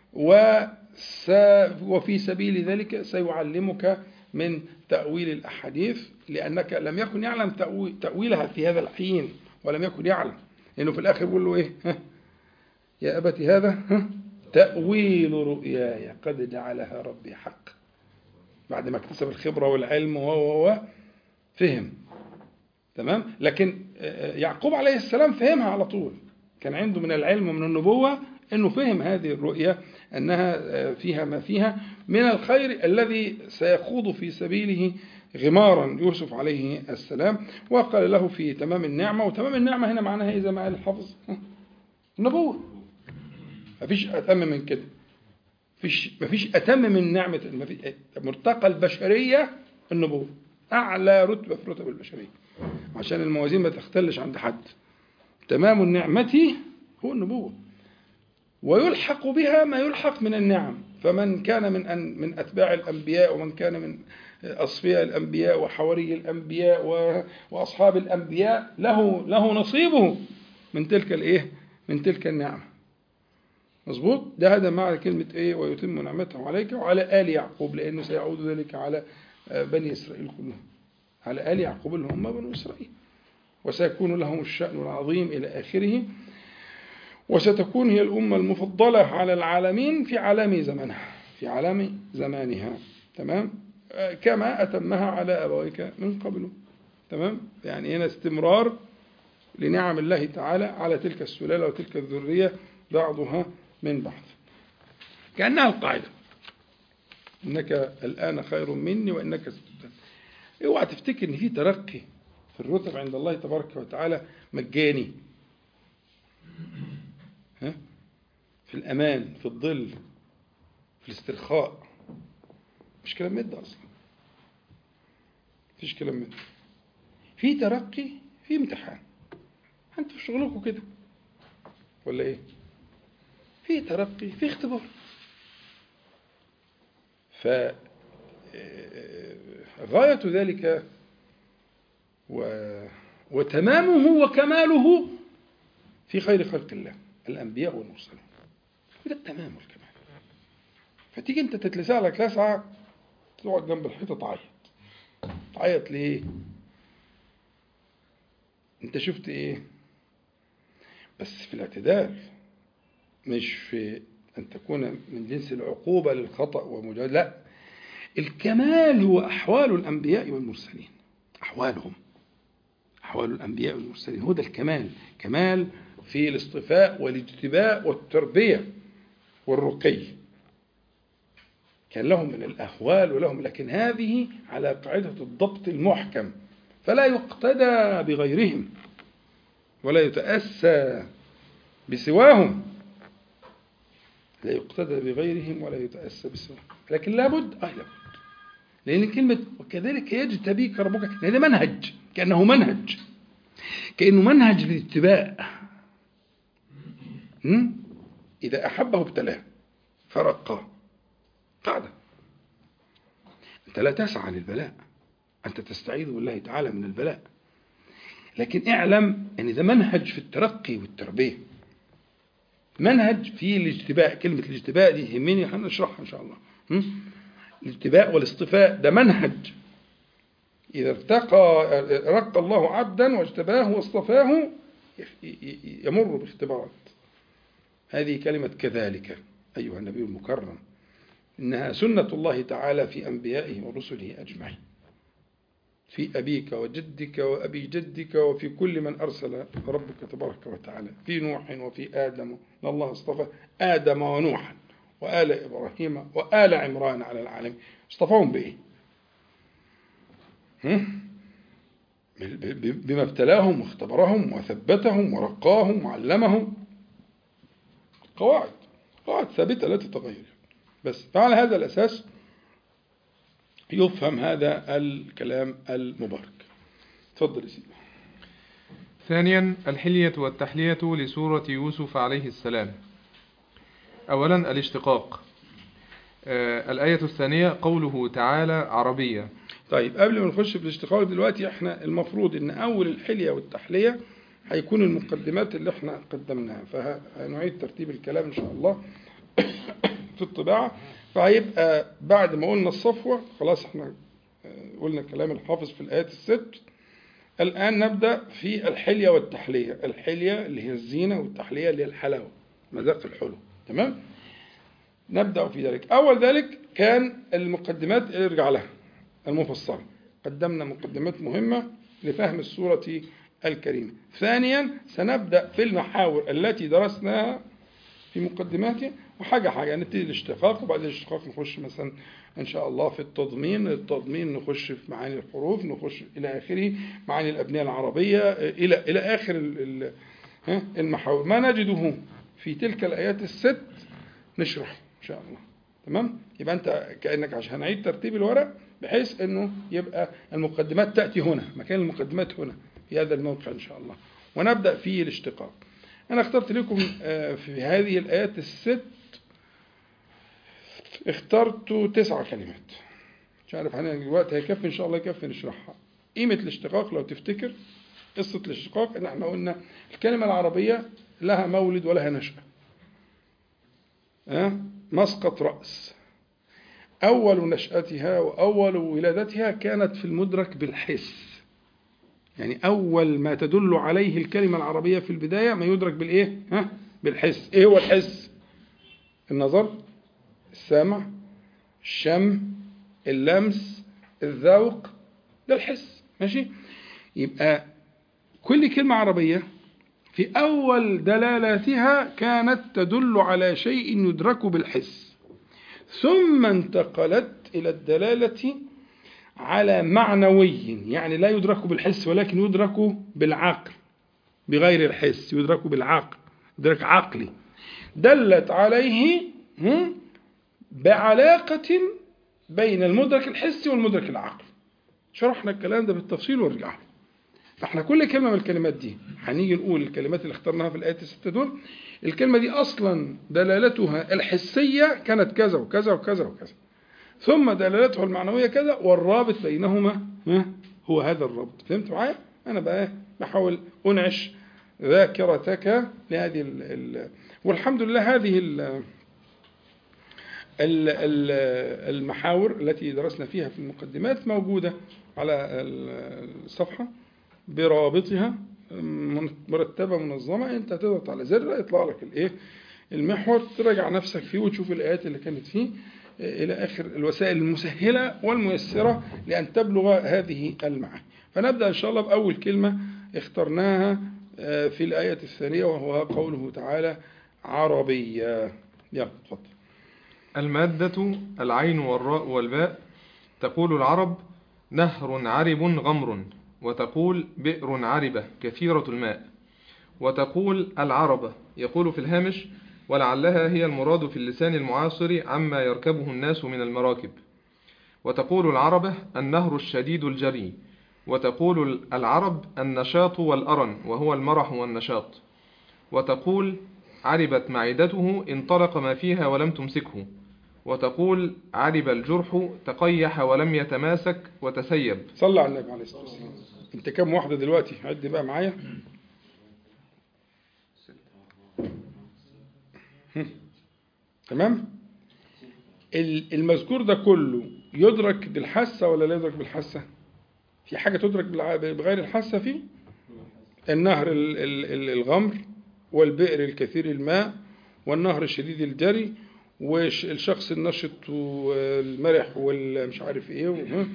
وفي سبيل ذلك سيعلمك من تأويل الأحاديث، لأنك لم يكن يعلم تأويلها في هذا الحين، ولم يكن يعلم، لأنه في الآخر يقول له إيه؟ يا أبت هذا تأويل رؤياي قد جعلها ربي حق. بعد ما اكتسب الخبرة والعلم وهو فهم. تمام. لكن يعقوب عليه السلام فهمها على طول، كان عنده من العلم ومن النبوة أنه فهم هذه الرؤية أنها فيها ما فيها من الخير الذي سيخوض في سبيله غمارا يوسف عليه السلام. وقال له في تمام النعمة، وتمام النعمة هنا معناها إذا ما قال الحفظ النبوة، مفيش أتم من كده، مفيش مفيش أتم من نعمة مرتقى البشرية النبوة، أعلى رتبة في رتب البشرية، عشان الموازين ما تختلش عند حد. تمام النعمة هو النبوة، ويلحق بها ما يلحق من النعم. فمن كان من أن من أتباع الأنبياء، ومن كان من أصفياء الأنبياء وحواري الأنبياء وأصحاب الأنبياء له له نصيبه من تلك الإيه؟ من تلك النعمة. مظبوط. ده هذا معنى كلمة إيه؟ ويتم نعمته عليك وعلى آل يعقوب، لأنه سيعود ذلك على بني إسرائيل كلهم، على آل يعقوب اللي هم بنو إسرائيل، وسيكون لهم الشأن العظيم إلى آخره، وستكون هي الأمة المفضلة على العالمين في عالم زمنها، في عالم زمانها. تمام. كما أتمها على أبويك من قبله. تمام. يعني هنا استمرار لنعم الله تعالى على تلك السلالة وتلك الذرية بعضها من بعض، كأنها القاعدة: إنك الآن خير مني وإنك ستبتلى. اوعى تفتكر إن في ترقي في الرتب عند الله تبارك وتعالى مجاني، ها؟ في الأمان، في الظل، في الاسترخاء. مش كلام مادة أصلا، مفيش كلام مادة. في ترقي، في امتحان. أنتوا في شغلكم كده ولا إيه؟ في ترقي، في اختبار. فغاية ذلك وتمامه وكماله في خير خلق الله الأنبياء والمرسلين. ده التمام والكمال. فتيجي أنت تتلسع لك لسعة، تقعد جنب الحيطة تعيط. تعيط ليه؟ أنت شفت إيه؟ بس في الاعتدال، مش في أن تكون من جنس العقوبة للخطأ ومجاهد. لا، الكمال هو أحوال الأنبياء والمرسلين، أحوالهم، أحوال الأنبياء والمرسلين هو ده الكمال. كمال في الاصطفاء والاجتباء والتربية والرقي، كان لهم من الأهوال ولهم، لكن هذه على قاعدة الضبط المحكم، فلا يقتدى بغيرهم ولا يتأسى بسواهم، لا يقتدى بغيرهم ولا يتأسى بسواهم، لكن لابد أه لابد، لأن كلمة وكذلك يجتبيك ربك، لأن ده منهج، كأنه منهج، كأنه منهج للاتباع. إذا أحبه ابتلاه فرقاه، قاعدة، أنت لا تسعى للبلاء، أنت تستعيذ بالله تعالى من البلاء، لكن اعلم أن ده منهج في الترقي والتربية، منهج في الاجتباء. كلمة الاجتباء دي يهمني هنشرحها إن شاء الله. الاجتباء والاصطفاء ده منهج، إذا ارتقى رق الله عبدا واجتباه واصطفاه يمر باختبارات. هذه كلمة كذلك أيها النبي المكرم، إنها سنة الله تعالى في أنبيائه ورسله أجمعين، في أبيك وجدك وأبي جدك وفي كل من أرسل ربك تبارك وتعالى، في نوح وفي آدم، الله اصطفى آدم ونوحا وآل إبراهيم وآل عمران على العالمين. اصطفاهم بإيه؟ بما ابتلاهم واختبرهم وثبتهم ورقاهم وعلمهم، قواعد قواعد ثابتة لا تتغير. بس فعلى هذا الأساس يفهم هذا الكلام المبارك. تفضل يا سيدي. ثانيا الحلية والتحلية لسورة يوسف عليه السلام. أولا الاشتقاق. آه الآية الثانية قوله تعالى عربية. طيب قبل ما نخش في الاشتقاق دلوقتي، احنا المفروض ان اول الحلية والتحلية هيكون المقدمات اللي احنا قدمناها، فهنعيد ترتيب الكلام ان شاء الله في الطباعة. فهيبقى بعد ما قلنا الصفوة خلاص، احنا قلنا كلام الحافظ في الآيات الست، الآن نبدأ في الحلية والتحلية. الحلية اللي هي الزينة، والتحلية اللي هي الحلاوة، مذاق الحلو. تمام؟ نبدأ في ذلك. أول ذلك كان المقدمات اللي ارجع لها المفصلة، قدمنا مقدمات مهمة لفهم السورة الكريمة. ثانيا سنبدأ في المحاور التي درسناها في مقدماتها، وحاجة حاجة نبتدي الاشتقاق، وبعد الاشتقاق نخش مثلا إن شاء الله في التضمين، التضمين نخش في معاني الحروف، نخش إلى آخره معاني الأبنية العربية، إلى إلى آخر المحاور. ما نجده في تلك الآيات الست نشرح إن شاء الله. تمام؟ يبقى أنت كأنك عشان نعيد ترتيب الورق بحيث أنه يبقى المقدمات تأتي هنا، مكان المقدمات هنا في هذا الموقع إن شاء الله، ونبدأ فيه الاشتقاق. أنا اخترت لكم في هذه الآيات الست، اخترت تسع كلمات، مش عارف هنا الوقت هيكفي إن شاء الله يكفي نشرحها. قيمة الاشتقاق لو تفتكر قصة الاشتقاق، إن احنا قلنا الكلمة العربية لها مولد ولها نشأة. أه؟ مسقط رأس، أول نشأتها وأول ولادتها كانت في المدرك بالحس، يعني أول ما تدل عليه الكلمة العربية في البداية ما يدرك بالإيه؟ ها؟ بالحس. إيه هو الحس؟ النظر، السمع، الشم، اللمس، الذوق، ده الحس. ماشي؟ يبقى كل كلمة عربية في أول دلالاتها كانت تدل على شيء يدرك بالحس، ثم انتقلت إلى الدلالة على معنوي، يعني لا يدرك بالحس ولكن يدرك بالعقل، بغير الحس، يدرك بالعقل، يدرك عقلي، دلت عليه بعلاقة بين المدرك الحسي والمدرك العقلي. شرحنا الكلام ده بالتفصيل ورجعنا. فاحنا كل كلمة من الكلمات دي هنيجي نقول الكلمات اللي اخترناها في الآيات الستة دول، الكلمة دي أصلا دلالتها الحسية كانت كذا وكذا وكذا وكذا، ثم دلالته المعنوية كذا، والرابط بينهما هو هذا الرابط. فهمت معايا؟ أنا بقى بحاول أنعش ذاكرتك لهذه ال ال والحمد لله هذه ال ال المحاور التي درسنا فيها في المقدمات موجودة على الصفحة برابطها مرتبة منظمة. أنت تضغط على زر يطلع لك الإيه المحور، تراجع نفسك فيه وتشوف الآيات اللي كانت فيه إلى آخر الوسائل المسهلة والميسرة لأن تبلغ هذه المعاني. فنبدأ إن شاء الله بأول كلمة اخترناها في الآية الثانية، وهو قوله تعالى عربية. يلا اتفضل. المادة العين والراء والباء. تقول العرب نهر عرب غمر، وتقول بئر عربة كثيرة الماء. وتقول العربة، يقول في الهامش ولعلها هي المراد في اللسان المعاصر عما يركبه الناس من المراكب. وتقول العربة النهر الشديد الجري. وتقول العرب النشاط والأرن، وهو المرح والنشاط. وتقول عربت معدته انطلق ما فيها ولم تمسكه. وتقول عرب الجرح تقيح ولم يتماسك وتسيب. صلى على النبي عليه الصلاة والسلام. انت كم واحدة دلوقتي؟ عد بقى معايا. تمام. المذكور ده كله يدرك بالحاسة ولا لا يدرك بالحاسة؟ في حاجة تدرك بغير الحاسة فيه؟ النهر الغمر، والبئر الكثير الماء، والنهر الشديد الجري، والشخص النشط والمرح والمش عارف ايه،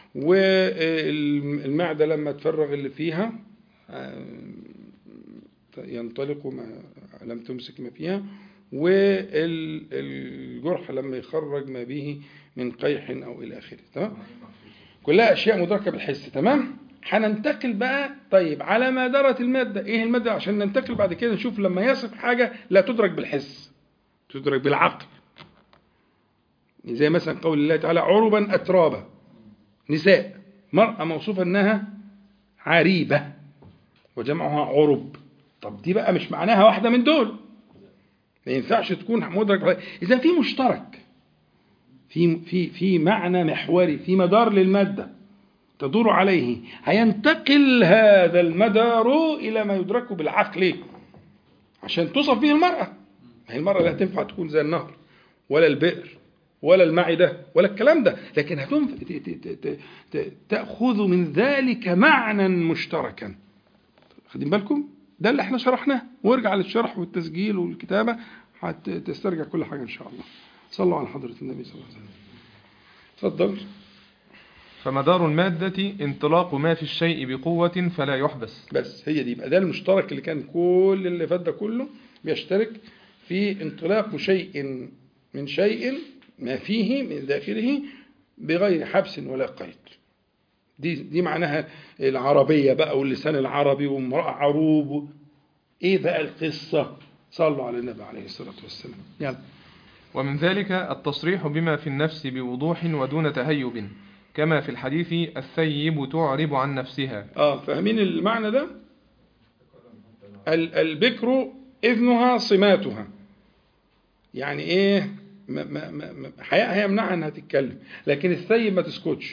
والمعدة لما تفرغ اللي فيها ينطلق ما لم تمسك ما فيها، والجرح لما يخرج ما به من قيح أو إلى آخره. تمام؟ كلها أشياء مدركة بالحس. تمام؟ هننتقل بقى طيب على ما درت المادة. إيه المادة؟ عشان ننتقل بعد كده نشوف لما يصف حاجة لا تدرك بالحس، تدرك بالعقل. زي مثلا قول الله تعالى عربا أترابا، نساء، مرأة موصوفة أنها عريبة وجمعها عرب. طب دي بقى مش معناها واحدة من دول، ما ينفعش تكون مدرك. إذا في مشترك، في في في معنى محوري، في مدار للمادة تدور عليه، هينتقل هذا المدار إلى ما يدرك بالعقل عشان توصف به المرأة. هي المرأة لا تنفع تكون زي النهر ولا البئر ولا المعدة ولا الكلام ده، لكن هتنف... تأخذ من ذلك معنى مشتركا. خدين بالكم؟ ده اللي احنا شرحناه، وارجع للشرح والتسجيل والكتابة هتسترجع كل حاجة إن شاء الله. صلوا على حضرة النبي صلى الله عليه وسلم. تفضل. فمدار المادة انطلاق ما في الشيء بقوة فلا يحبس. بس هي دي بقى، ده المشترك اللي كان كل اللي فات ده كله بيشترك في انطلاق شيء من شيء ما فيه من داخله بغير حبس ولا قيد. دي دي معناها العربية بقى، واللسان العربي، وامرأة عروب. ايه بقى القصة؟ صلوا على النبي عليه الصلاة والسلام. يلا. ومن ذلك التصريح بما في النفس بوضوح ودون تهيب، كما في الحديث الثيب تعرب عن نفسها. اه فاهمين المعنى ده؟ البكر إذنها صماتها، يعني ايه؟ ما ما ما حياء هيمنعها انها تتكلم، لكن الثيب ما تسكتش.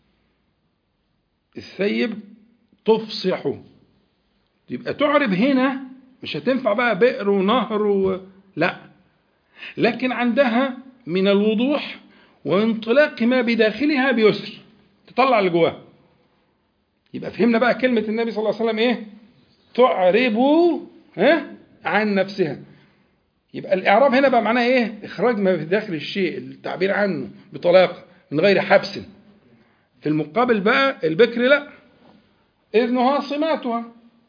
الثيب تفصح، يبقى تعرب هنا مش هتنفع بقى بئر ونهر و... لا، لكن عندها من الوضوح وانطلاق ما بداخلها بيسر، تطلع اللي جواها. يبقى فهمنا بقى كلمة النبي صلى الله عليه وسلم ايه؟ تعرب ها عن نفسها. يبقى الإعراب هنا بقى معناه ايه؟ إخراج ما في داخل الشيء، التعبير عنه بطلاقة من غير حبس. في المقابل بقى البكر لا، إذنها صماتها.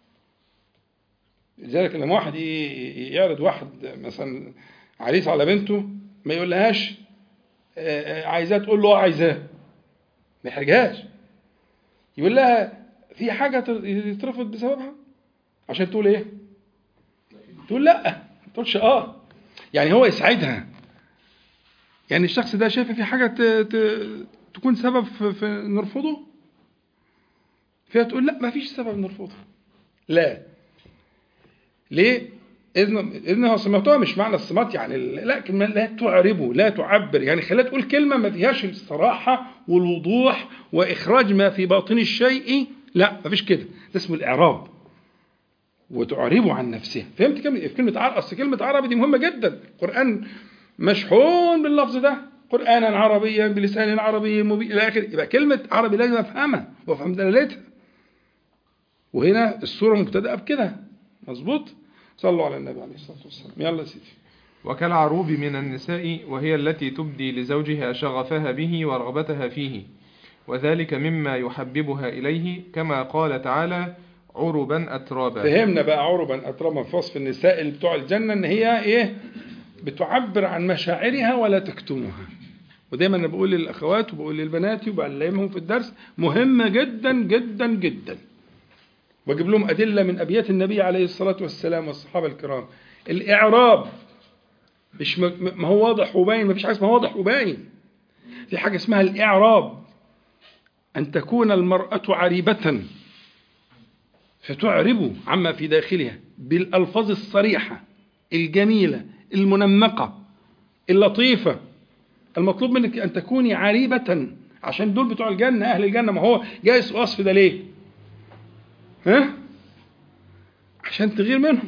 لذلك لما واحد يعرض واحد مثلا عريس على بنته، ما يقولهاش عايزاه تقول له عايزاه، ما يحرجهاش، يقول لها في حاجة يترفض بسببها عشان تقول ايه؟ تقول لا، ما تقولش اه. يعني هو يساعدها، يعني الشخص ده شايف في حاجة ت... ت... تكون سبب في, في نرفضه، فيها تقول لا ما فيش سبب نرفضه. لا، ليه؟ إذن إذنها صماتها مش معنى الصمات يعني لكن لا تعربه، لا تعبر، يعني خليها تقول كلمة ما فيهاش الصراحة والوضوح وإخراج ما في باطن الشيء، لا ما فيش كده، ده اسمه الإعراب. وتعربه عن نفسها. فهمت كلمة كلمة عرب؟ أصل كلمة عربي دي مهمة جدا. القرآن مشحون باللفظ ده، قرآنا عربيا بلسان عربي مبين إلى آخره. يبقى كلمة عربي لازم أفهمها وأفهم دلالتها. وهنا السورة مبتدأة بكده، مظبوط؟ صلوا على النبي عليه الصلاة والسلام. يلا سيدي. وكالعروب من النساء، وهي التي تبدي لزوجها شغفها به ورغبتها فيه، وذلك مما يحببها إليه، كما قال تعالى عربا أترابا. فهمنا بقى عربا أترابا في وصف النساء اللي بتوع الجنة إن هي إيه؟ بتعبر عن مشاعرها ولا تكتمها. ودايما أنا بقول للأخوات وبقول للبنات وبعلمهم في الدرس مهمة جدا جدا جدا، واجيب لهم أدلة من أبيات النبي عليه الصلاة والسلام والصحابة الكرام. الإعراب مش ما هو واضح وباين، ما فيش حاجة اسمها واضح وباين، في حاجة اسمها الإعراب، أن تكون المرأة عريبة فتعرب عما في داخلها بالألفاظ الصريحة الجميلة المنمقة اللطيفة. المطلوب منك أن تكوني عريبة، عشان دول بتوع الجنة أهل الجنة. ما هو جايز وصف ده ليه؟ ها؟ عشان تغير منهم،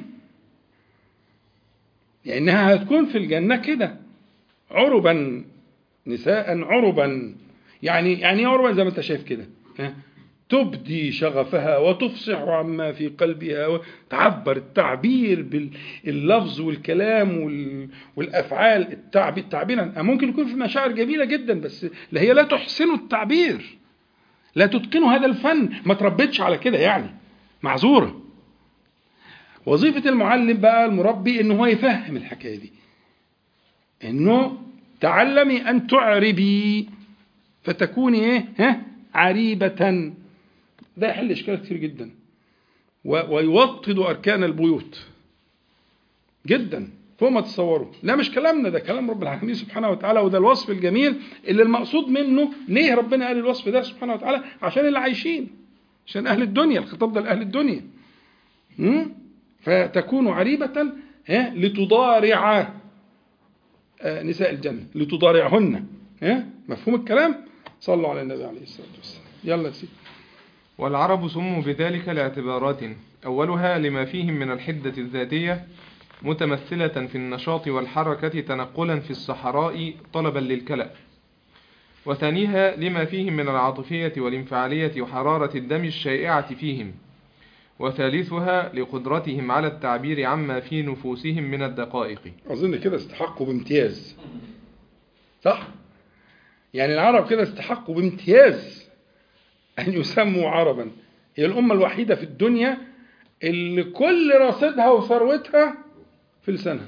لأنها يعني هتكون في الجنة كده عربا، نساء عربا. يعني يعني عربا زي ما انت شايف كده، تبدي شغفها وتفصح عما في قلبها وتعبر التعبير باللفظ والكلام والأفعال. التعبير التعبير ممكن يكون في مشاعر جميلة جدا، بس لا هي لا تحسن التعبير، لا تتقن هذا الفن، ما تربتش على كده، يعني معذورة. وظيفة المعلم بقى المربي إنه هو يفهم الحكاية دي، إنه تعلمي أن تعربي فتكوني إيه؟ ها؟ عريبة. ده يحل إشكال كتير جدا ويوطد أركان البيوت جدا فوق ما تصوروا. لا مش كلامنا، ده كلام رب العالمين سبحانه وتعالى، وده الوصف الجميل اللي المقصود منه. ليه ربنا قال الوصف ده سبحانه وتعالى؟ عشان اللي عايشين، عشان أهل الدنيا. الخطاب ده لأهل الدنيا. م? فتكون عريبة لتضارع نساء الجنة، لتضارعهن. مفهوم الكلام؟ صلوا على النبي عليه الصلاة والسلام. يلا سيدي. والعرب سموا بذلك لاعتبارات، أولها لما فيهم من الحدة الذاتية متمثلة في النشاط والحركة تنقلا في الصحراء طلبا للكلأ، وثانيها لما فيهم من العاطفية والانفعالية وحرارة الدم الشائعة فيهم، وثالثها لقدرتهم على التعبير عما في نفوسهم من الدقائق. أظن كده استحقوا بامتياز، صح؟ يعني العرب كده استحقوا بامتياز أن يسموا عربا. هي الأمة الوحيدة في الدنيا اللي كل رصيدها وثروتها في لسانها،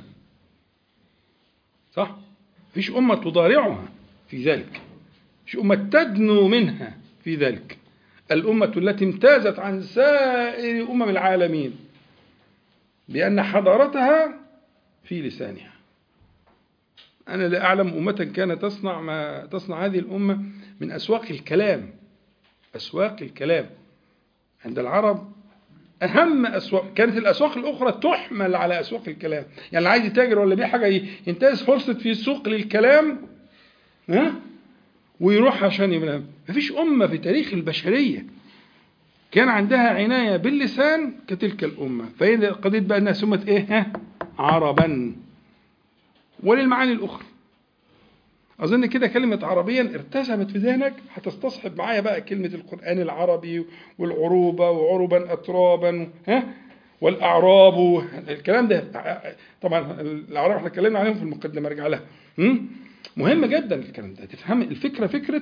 صح؟ مفيش أمة تضارعها في ذلك، مفيش أمة تدنو منها في ذلك. الأمة التي امتازت عن سائر أمم العالمين بأن حضارتها في لسانها. أنا لا أعلم أمة كانت تصنع ما تصنع هذه الأمة من أسواق الكلام. أسواق الكلام عند العرب أهم أسواق، كانت الأسواق الأخرى تحمل على أسواق الكلام. يعني اللي عايز يتاجر ولا يبيع حاجة ينتهز فرصة في سوق للكلام، ها؟ ويروح عشان يبنى. مفيش أمة في تاريخ البشرية كان عندها عناية باللسان كتلك الأمة. فإذا قضيت بقى أنها سمت إيه؟ ها؟ عربا. وللمعاني الأخرى أظن كده كلمة عربيا ارتسمت في ذهنك، هتستصحب معايا بقى كلمة القرآن العربي والعروبة وعربا أترابا، ها؟ والأعراب، الكلام ده طبعا الأعراب احنا اتكلمنا عليهم في المقدمة، ارجع لها. مهم جدا الكلام ده، تفهم الفكرة فكرة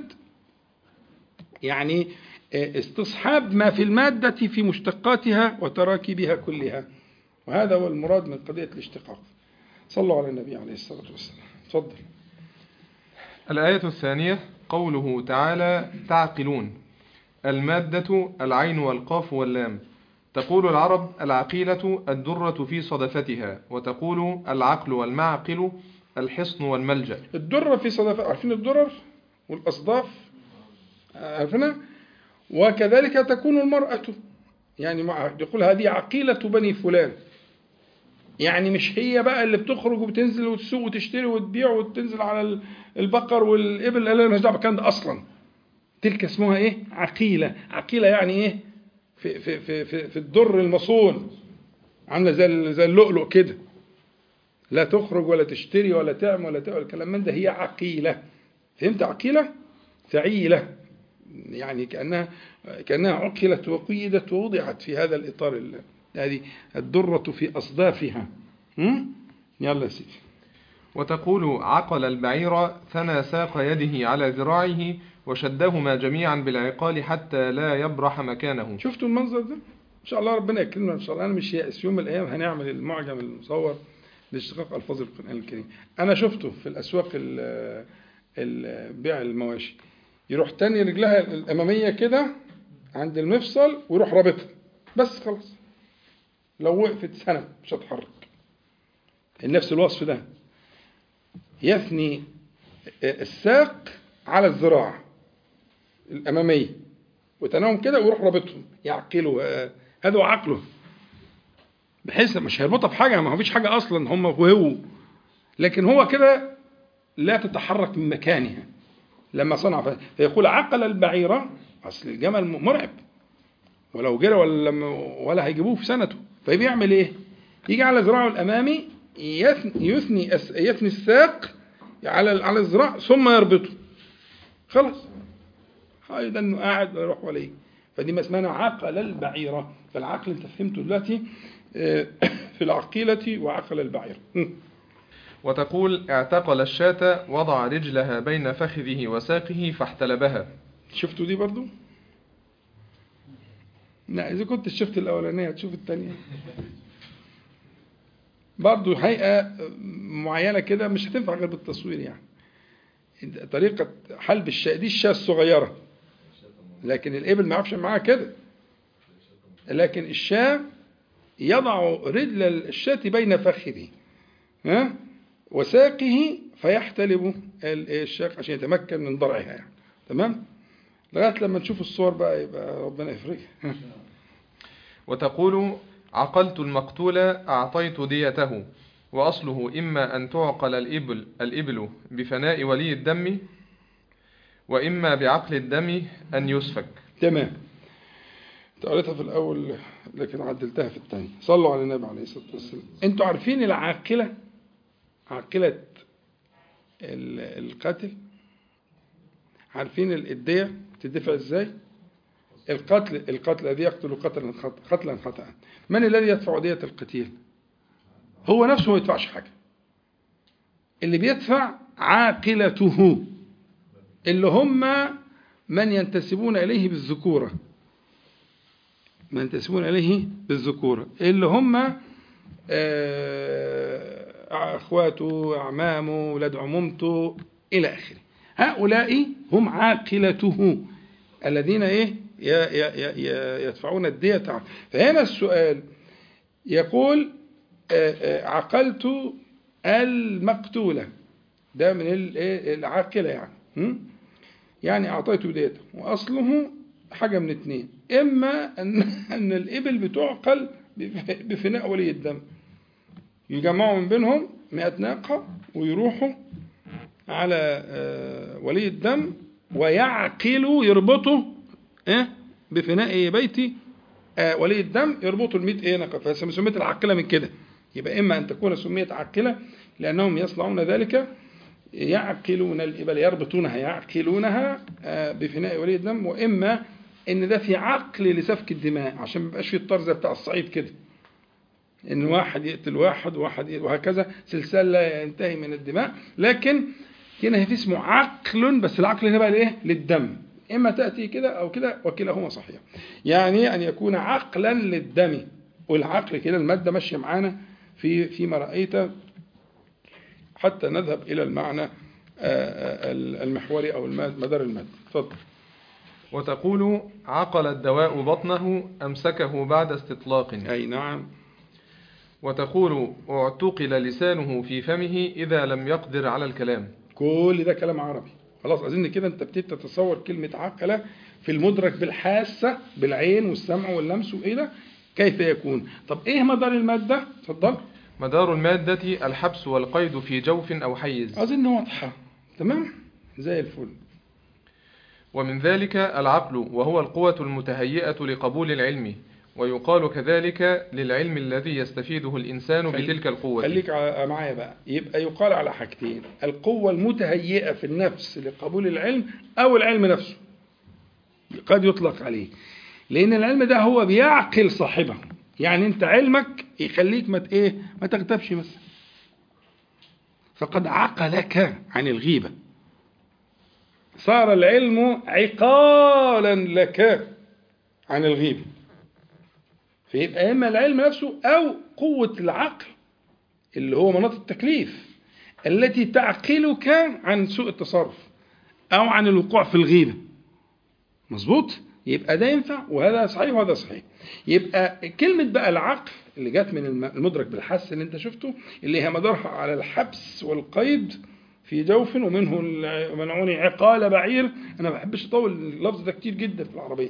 يعني استصحاب ما في المادة في مشتقاتها وتراكيبها كلها، وهذا هو المراد من قضية الاشتقاق. صلوا على النبي عليه الصلاة والسلام. تفضل. الآية الثانية قوله تعالى تعقلون. المادة العين والقاف واللام. تقول العرب العقيلة الدرة في صدفتها، وتقول العقل والمعقل الحصن والملجأ. الدرة في صدفتها، عارفين الدرر والأصداف، عارفينها. وكذلك تكون المرأة، يعني يقول هذه عقيلة بني فلان، يعني مش هي بقى اللي بتخرج وبتنزل وتسوق وتشتري وتبيع وتنزل على البقر والإبل، لا مش دعوة بالكلام ده أصلا. تلك اسمها إيه؟ عقيلة. عقيلة يعني إيه؟ في في في في, في الدر المصون، عاملة زي زي اللؤلؤ كده، لا تخرج ولا تشتري ولا تعمل ولا تعمل الكلام من ده، هي عقيلة. فهمت؟ عقيلة ثعيلة، يعني كأنها كأنها عقلت وقيدت ووضعت في هذا الإطار، هذه الدرة في أصدافها. يلا سيدي. وتقول عقل البعير ثنى ساق يده على ذراعه وشدهما جميعا بالعقال حتى لا يبرح مكانه. شفتوا المنظر ده؟ إن شاء الله ربنا يكرمنا إن شاء الله. أنا مش يائس، يوم من الأيام هنعمل المعجم المصور لاشتقاق ألفاظ القرآن الكريم. أنا شفته في الأسواق بيع المواشي، يروح تاني رجلها الأمامية كده عند المفصل ويروح رابطها بس خلاص، لو وقفت سنة مش هتحرك. نفس الوصف ده، يثني الساق على الذراع الأمامية وتناهم كده ويروح رابطهم، يعقله. هذا هو عقله، بحيث مش هيربطها بحاجة، ما هو فيش حاجة أصلا، هم وهو، لكن هو كده لا تتحرك من مكانها لما صنع. فيقول عقل البعيرة، أصل الجمل مرعب ولو جرى ولا ولا هيجيبوه في سنته. فبيعمل إيه؟ يجي على ذراعه الأمامي يثني يثني يثني الساق على على الذراع ثم يربطه خلاص، هيدا انه قاعد ويروح ولا يجي. فدي ما اسمها عقل البعيرة. فالعقل انت فهمته دلوقتي في العقيلة وعقل البعيرة. وتقول اعتقل الشاة وضع رجلها بين فخذه وساقه فاحتلبها. شفتوا دي برضو؟ لا، إذا كنت شفت الأولانية هتشوف الثانية برضو. هيئة معينة كده مش هتنفع غير بالتصوير يعني. طريقة حلب الشاة دي الشاة الصغيرة، لكن الإبل ما يعرفش معاها كده. لكن الشاة يضع رجل الشاة بين فخذه ها وساقه فيحتلب الشاة عشان يتمكن من ضرعها يعني. تمام؟ لغاية لما نشوف الصور بقى يبقى ربنا يفرجها. وتقول عقلت المقتول أعطيت ديته، وأصله إما أن تعقل الإبل, الإبل بفناء ولي الدم، وإما بعقل الدم أن يسفك. تمام. قريتها في الأول لكن عدلتها في الثاني. صلوا على النبي عليه الصلاة والسلام. أنتوا عارفين العاقلة، عاقلة القاتل، عارفين الدية تدفع إزاي؟ القتل القتل الذي يقتل قتلا قتلا خطأ، من الذي يدفع دية القتيل؟ هو نفسه ما يدفعش حاجة. اللي بيدفع عاقلته، اللي هم من ينتسبون إليه بالذكورة، من ينتسبون إليه بالذكورة اللي هم أخواته، أعمامه، ولاد عمومته إلى آخره. هؤلاء هم عاقلته الذين إيه يدفعون الدية. فهنا السؤال يقول عقلت المقتولة، ده من العاقلة يعني، يعني أعطيته ديته. وأصله حاجة من اثنين، إما أن, أن الإبل بتعقل بفناء ولي الدم، يجمعوا من بينهم مئة ناقة ويروحوا على ولي الدم ويعقلوا يربطوا بفناء بيتي ولي الدم، يربطوا المئة ايه ناقة. فسميت العاقلة من كده. يبقى إما أن تكون سميت عاقلة لأنهم يصنعون ذلك، يعقلون الإبل يربطونها يعقلونها بفناء ولي الدم، وإما إن ده في عقل لسفك الدماء عشان ما يبقاش في الطرز بتاع الصعيد كده، إن واحد يقتل واحد وواحد وهكذا سلسلة لا ينتهي من الدماء. لكن هنا في اسمه عقل، بس العقل هنا بقى لإيه؟ للدم. إما تأتي كده أو كده وكلاهما صحيح، يعني أن يكون عقلا للدم. والعقل كده المادة ماشية معانا في فيما رأيت حتى نذهب إلى المعنى المحوري أو مدار المادة. تفضل. وتقول عقل الدواء بطنه أمسكه بعد استطلاق. أي نعم. وتقول اعتقل لسانه في فمه إذا لم يقدر على الكلام. كل ده كلام عربي. خلاص أظن كده أنت ابتديت تتصور كلمة عقلة في المدرك بالحاسة بالعين والسمع واللمس وإيه ده كيف يكون. طب إيه مدار المادة؟ تفضل. مدار المادة الحبس والقيد في جوف أو حيز. أظن واضحة. تمام زي الفل. ومن ذلك العقل، وهو القوة المتهيئة لقبول العلم، ويقال كذلك للعلم الذي يستفيده الإنسان بتلك القوة. خليك معايا بقى. يبقى يقال على حاجتين: القوة المتهيئة في النفس لقبول العلم، أو العلم نفسه قد يطلق عليه، لأن العلم ده هو بيعقل صاحبه. يعني أنت علمك يخليك ما إيه ما تغتابش مثلا، فقد عقلك عن الغيبة، صار العلم عقالا لك عن الغيبة. فيبقى إما العلم نفسه أو قوة العقل اللي هو مناط التكليف التي تعقلك عن سوء التصرف أو عن الوقوع في الغيبة. مظبوط؟ يبقى ده ينفع وهذا صحيح وهذا صحيح. يبقى كلمة بقى العقل اللي جات من المدرك بالحس اللي انت شفته اللي هي مدارها على الحبس والقيد في جوف، ومنه منعوني عقال بعير. أنا ما بحبش أطول اللفظ ده كتير جدا في العربية.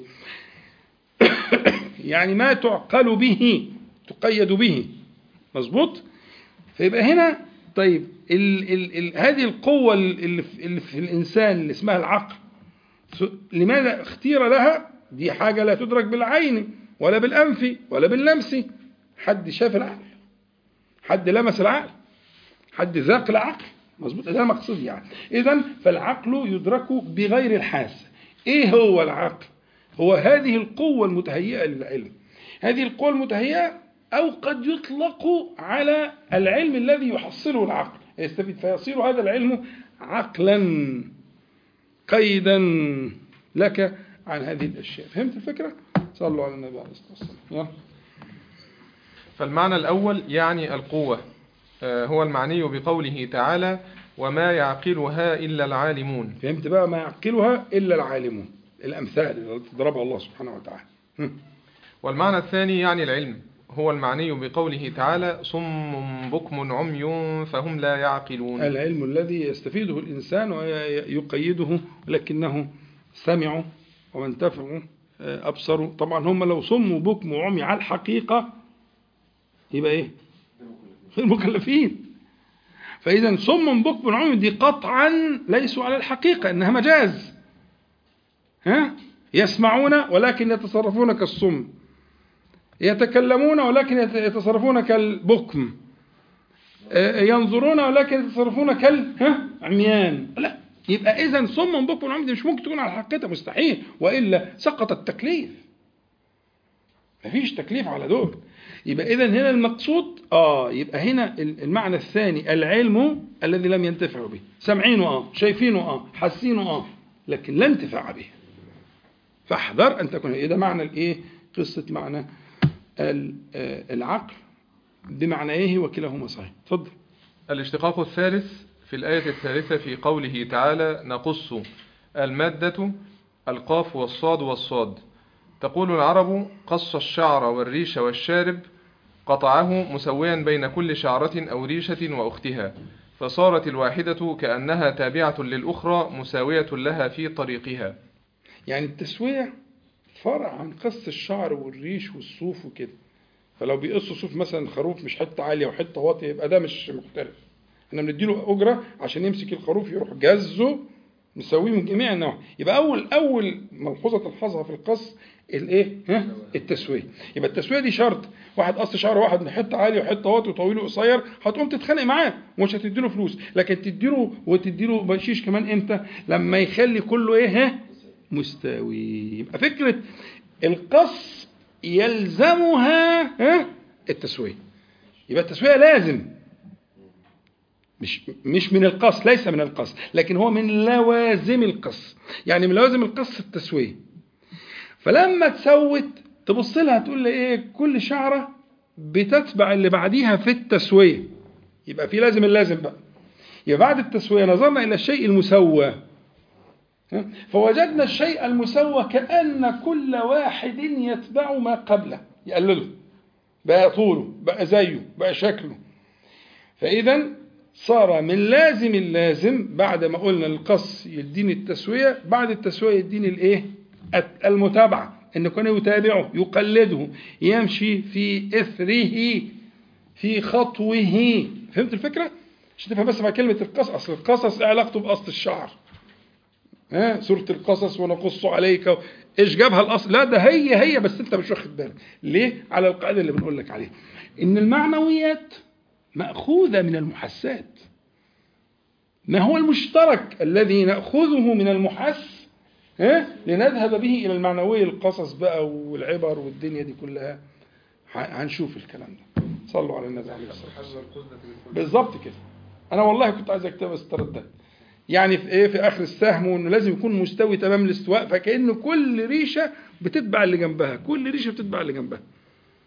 يعني ما تعقل به تقيد به. مظبوط؟ فيبقى هنا طيب ال ال ال هذه القوة اللي في, اللي في الإنسان اللي اسمها العقل لماذا اختير لها؟ دي حاجة لا تدرك بالعين ولا بالأنف ولا باللمس. حد شاف العقل؟ حد لمس العقل؟ حد ذاق العقل؟ مظبوط، ده المقصود يعني. إذن فالعقل يدرك بغير الحاسة. إيه هو العقل؟ هو هذه القوة المتهيئة للعلم. هذه القوة المتهيئة أو قد يطلق على العلم الذي يحصله العقل يستفيد، فيصير هذا العلم عقلا قيدا لك عن هذه الأشياء. فهمت الفكرة؟ صلوا على النبي عليه الصلاة والسلام. فالمعنى الأول يعني القوة هو المعني بقوله تعالى وما يعقلها إلا العالمون. فهمت بقى؟ ما يعقلها إلا العالمون، الأمثال اللي ضربها الله سبحانه وتعالى. والمعنى الثاني يعني العلم هو المعني بقوله تعالى صم بكم عمي فهم لا يعقلون. العلم الذي يستفيده الإنسان ويقيده لكنه سمعوا وانتفعوا أبصروا. طبعا هم لو صموا بكم وعمي على الحقيقة يبقى إيه؟ غير مكلفين. فإذا صم بكم عمي دي قطعا ليسوا على الحقيقة، إنها مجاز. ها؟ يسمعون ولكن يتصرفون كالصم، يتكلمون ولكن يتصرفون كالبكم، ينظرون ولكن يتصرفون كالعميان. لا، يبقى إذن صم بكم عمي دي مش ممكن تكون على الحقيقة، مستحيل، وإلا سقط التكليف. مفيش تكليف على دول. يبقى إذن هنا المقصود آه يبقى هنا المعنى الثاني العلم الذي لم ينتفع به. سمعينه آه، شايفينه آه، حاسينه آه، لكن لا انتفاع به. فاحذر أن تكون. إيه ده معنى الإيه؟ قصة معنى العقل بمعنى إيه وكلاهما صحيح. تفضل. الاشتقاق الثالث في الآية الثالثة في قوله تعالى نقص المادة القاف والصاد والصاد. تقول العرب قص الشعر والريش والشارب، قطعه مسويا بين كل شعرة أو ريشة وأختها، فصارت الواحدة كأنها تابعة للأخرى مساوية لها في طريقها. يعني التسوية فرع عن قص الشعر والريش والصوف وكده. فلو بيقصوا صوف مثلا خروف مش حتة عالية وحتة واطية يبقى ده مش مختلف. احنا بنديله أجرة عشان يمسك الخروف يروح جزه نسويه من جميع النواحي. يبقى أول أول ملحوظة تلحظها في القص الايه؟ ها؟ التسوية. يبقى التسوية دي شرط. واحد قص شعر واحد من حتة عالية وحتة واطي وطويل وقصير هتقوم تتخانق معاه ومش هتديله فلوس، لكن تديله وتديله بشيش كمان امتى؟ لما يخلي كله ايه؟ ها؟ مستوي. يبقى فكرة القص يلزمها ها؟ التسوية. يبقى التسوية لازم، مش مش من القص، ليس من القص، لكن هو من لوازم القص. يعني من لوازم القص التسوية. فلما تسوت تبص لها تقول لي ايه؟ كل شعرة بتتبع اللي بعديها في التسوية. يبقى في لازم اللازم بقى. يبقى بعد التسوية نظرنا إلى الشيء المسوى، فوجدنا الشيء المسوى كأن كل واحد يتبع ما قبله، يقلده، بقى طوله، بقى زيه، بقى شكله. فإذا صار من لازم اللازم بعد ما قلنا القص يديني التسوية، بعد التسوية يديني الايه؟ المتابعة، ان كان يتابعه يقلده يمشي في اثره في خطوه. فهمت الفكرة؟ عشان تفهم بس مع كلمة القصص. اصل القصص علاقته بقص الشعر، ها سورة القصص ونقص عليك ايش جابها الاصل؟ لا ده هي هي بس انت مش واخد بالك. ليه؟ على القاعدة اللي بنقول لك عليها ان المعنويات مأخوذة من المحسات. ما هو المشترك الذي نأخذه من المحس ها لنذهب به إلى المعنوية؟ القصص بقى والعبر والدنيا دي كلها هنشوف الكلام ده. صلوا على النبي عليه الصلاة والسلام. بالضبط كده. أنا والله كنت عايز أكتب استرداد يعني في إيه؟ في آخر السهم، وإنه لازم يكون مستوي تمام الاستواء، فكأنه كل ريشة بتتبع اللي جنبها، كل ريشة بتتبع اللي جنبها.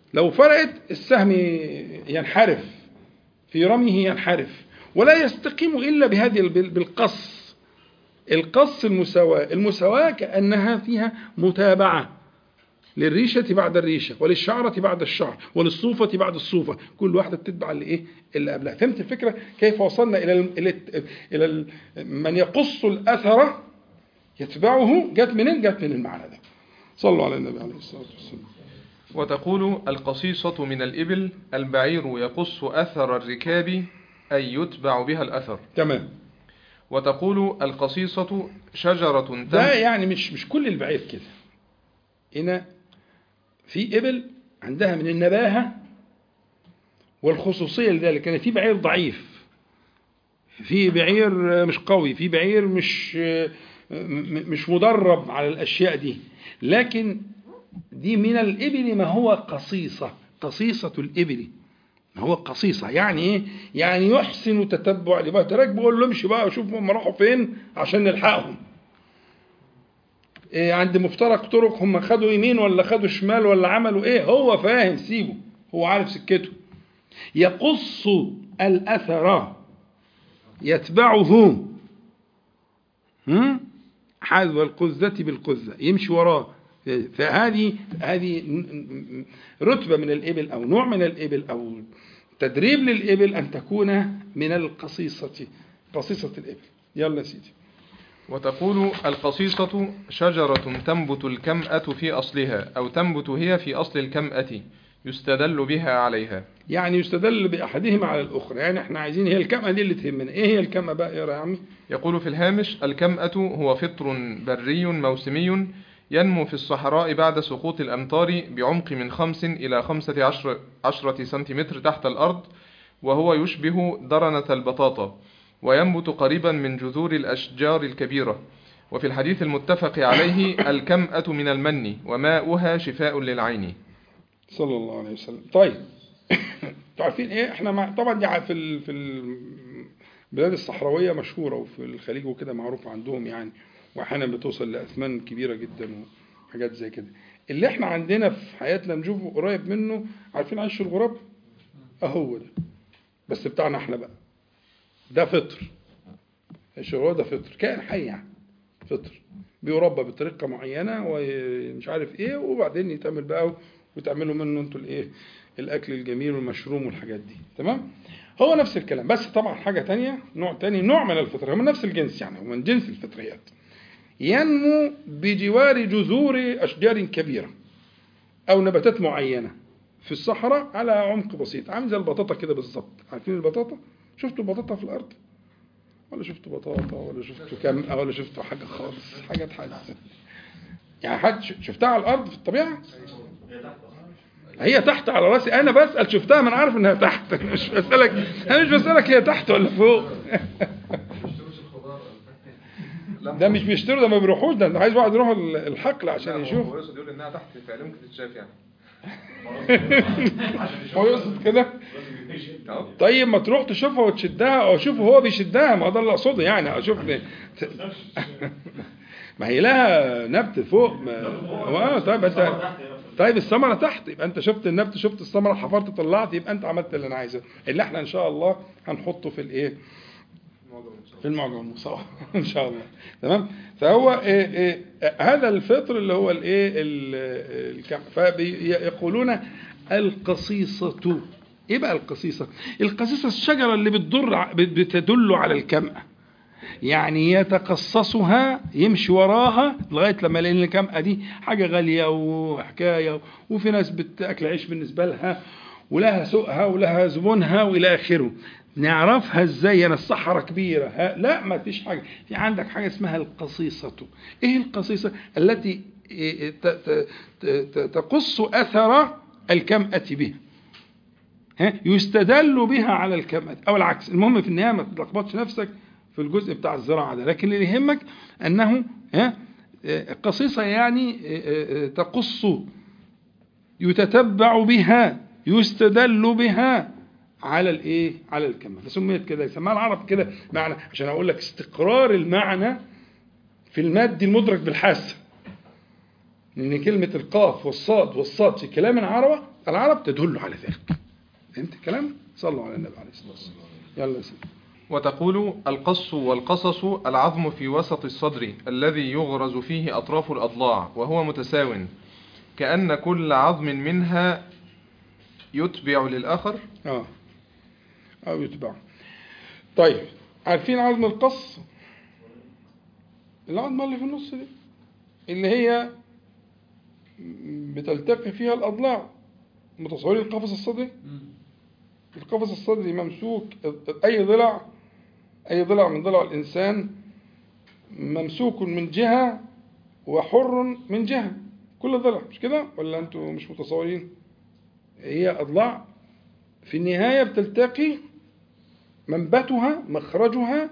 لو فرقت السهم ينحرف في رميه، ينحرف ولا يستقيم إلا بهذه بالقص. القص المساواة، المساواة كأنها فيها متابعة للريشة بعد الريشة، وللشعرة بعد الشعر، وللصوفة بعد الصوفة، كل واحدة بتتبع اللي إيه اللي قبلها. فهمت الفكرة؟ كيف وصلنا إلى ال إلى ال إلى ال من يقص الأثر يتبعه؟ جت منين؟ جت من المعنى ده. صلوا على النبي عليه الصلاة والسلام. وتقول القصيصة من الإبل البعير يقص أثر الركاب أي يتبع بها الأثر. تمام. وتقول القصيصة شجرة تم. ده يعني مش مش كل البعير كده. هنا في إبل عندها من النباهة والخصوصية لذلك، يعني في بعير ضعيف، في بعير مش قوي، في بعير مش مش مدرب على الأشياء دي، لكن دي من الإبل ما هو قصيصة. قصيصة الإبل ما هو قصيصة، يعني إيه؟ يعني يحسن تتبع لبقى تراك، بقول له امشي بقى وشوف هم راحوا فين عشان نلحقهم. إيه عند مفترق طرق، هم خدوا يمين ولا خدوا شمال ولا عملوا إيه؟ هو فاهم، سيبه، هو عارف سكته. يقص الأثر يتبعه حذو القذة بالقذة، يمشي وراه. فهذه هذه رتبة من الإبل أو نوع من الإبل أو تدريب للإبل أن تكون من القصيصة، قصيصة الإبل. يلا سيدي. وتقول القصيصة شجرة تنبت الكمأة في أصلها أو تنبت هي في أصل الكمأة يستدل بها عليها. يعني يستدل بأحدهما على الأخرى، يعني احنا عايزين هي الكمأة دي اللي تهمنا. ايه هي الكمأة بقى يا عمي؟ يقول في الهامش الكمأة هو فطر بري موسمي ينمو في الصحراء بعد سقوط الأمطار بعمق من خمس إلى خمسة عشر عشرة سنتيمتر تحت الأرض، وهو يشبه درنة البطاطا، وينبت قريبا من جذور الأشجار الكبيرة. وفي الحديث المتفق عليه الكمأة من المن وماؤها شفاء للعين. صلى الله عليه وسلم. طيب تعرفين ايه احنا مع... طبعا دي في ال... في البلاد الصحراويه مشهوره، وفي الخليج وكده معروف عندهم يعني، واحيانا بتوصل لاثمان كبيره جدا وحاجات زي كده. اللي احنا عندنا في حياتنا نشوفه قريب منه، عارفين عيش الغراب؟ اهو ده، بس بتاعنا احنا بقى. ده فطر، عيش الغراب ده فطر، كائن حي يعني، فطر بيربى بطريقه معينه ومش عارف ايه، وبعدين يتعمل بقى وتعملوا منه انتوا الايه الاكل الجميل والمشروم والحاجات دي. تمام. هو نفس الكلام، بس طبعا حاجه تانية، نوع تاني، نوع من الفطر، هم نفس الجنس يعني، هو من جنس الفطريات. ينمو بجوار جذور اشجار كبيره او نباتات معينه في الصحراء على عمق بسيط، عامل زي البطاطا كده بالظبط. عارفين البطاطا؟ شفتوا البطاطا في الارض؟ ولا شفتوا بطاطا ولا شفتوا كم ولا شفتوا حاجه خالص، حاجه تحزن يعني. حد شفتها على الارض في الطبيعه؟ هي تحت على راسي، انا بسال شفتها، ما انا عارف انها تحت، انا مش بسالك انا مش بسالك هي تحت ولا فوق. ده مش بيشتروا، ده ما بيروحوش، ده انت عايز واحد يروح الحقل عشان يشوف. هو يقصد يقول انها تحت فعلا ممكن تتشاف يعني. هو يقصد كده. طيب ما تروح تشوفها وتشدها، او شوف هو بيشدها، ما ده اللي اقصده يعني. اشوف ما هي لها نبت فوق ما... اه طيب انت طيب الثمره تحت، يبقى انت شفت النبت، شفت الثمره، حفرت طلعت، يبقى انت عملت اللي انا عايزه، اللي احنا ان شاء الله هنحطه في الايه في المعجم المصور ان شاء الله. تمام. فهو إيه إيه هذا الفطر اللي هو الايه الكم. فيقولون القصيصه. ايه بقى القصيصه؟ القصيصه الشجره اللي بتدل بتدل على الكمأة، يعني يتقصصها، يمشي وراها لغايه لما، لان الكمأة دي حاجه غاليه وحكايه، وفي ناس بتاكل عيش بالنسبه لها، ولها سوقها ولها زبونها والى اخره. نعرفها ازاي؟ انا الصحراء كبيره، ها؟ لا ما فيش حاجه. في عندك حاجه اسمها القصيصه. ايه القصيصه؟ التي تقص اثر الكمأة بها، ها؟ يستدل بها على الكمأة او العكس. المهم في النهايه ما تلخبطش نفسك في الجزء بتاع الزراعه ده، لكن اللي يهمك انه ها قصيصه يعني تقص، يتتبع بها، يستدل بها على الايه على الكمأة. فسميت كده، يسمى العرب كده معنى، عشان اقول لك استقرار المعنى في المادي المدرك بالحاسه. ان كلمه القاف والصاد والصاد في كلام العرب العرب تدل على ذلك. فهمت الكلام؟ صلوا على النبي عليه الصلاة والسلام. يلا يا سيدي. وتقول القص والقصص العظم في وسط الصدر الذي يغرز فيه أطراف الأضلاع وهو متساو، كأن كل عظم منها يتبع للآخر. اه أو يتبع. طيب عارفين عظم القص؟ العظمة اللي في النص دي اللي هي بتلتقي فيها الأضلاع. متصورين القفص الصدري؟ القفص الصدري ممسوك، أي ضلع أي ضلع من ضلع الإنسان ممسوك من جهة وحر من جهة، كل ضلع، مش كده؟ ولا أنتوا مش متصورين؟ هي أضلاع في النهاية بتلتقي، منبتها مخرجها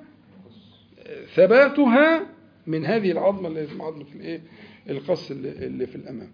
ثباتها من هذه العظمة اللي اسمها عظمة الإيه؟ القص اللي في الأمام.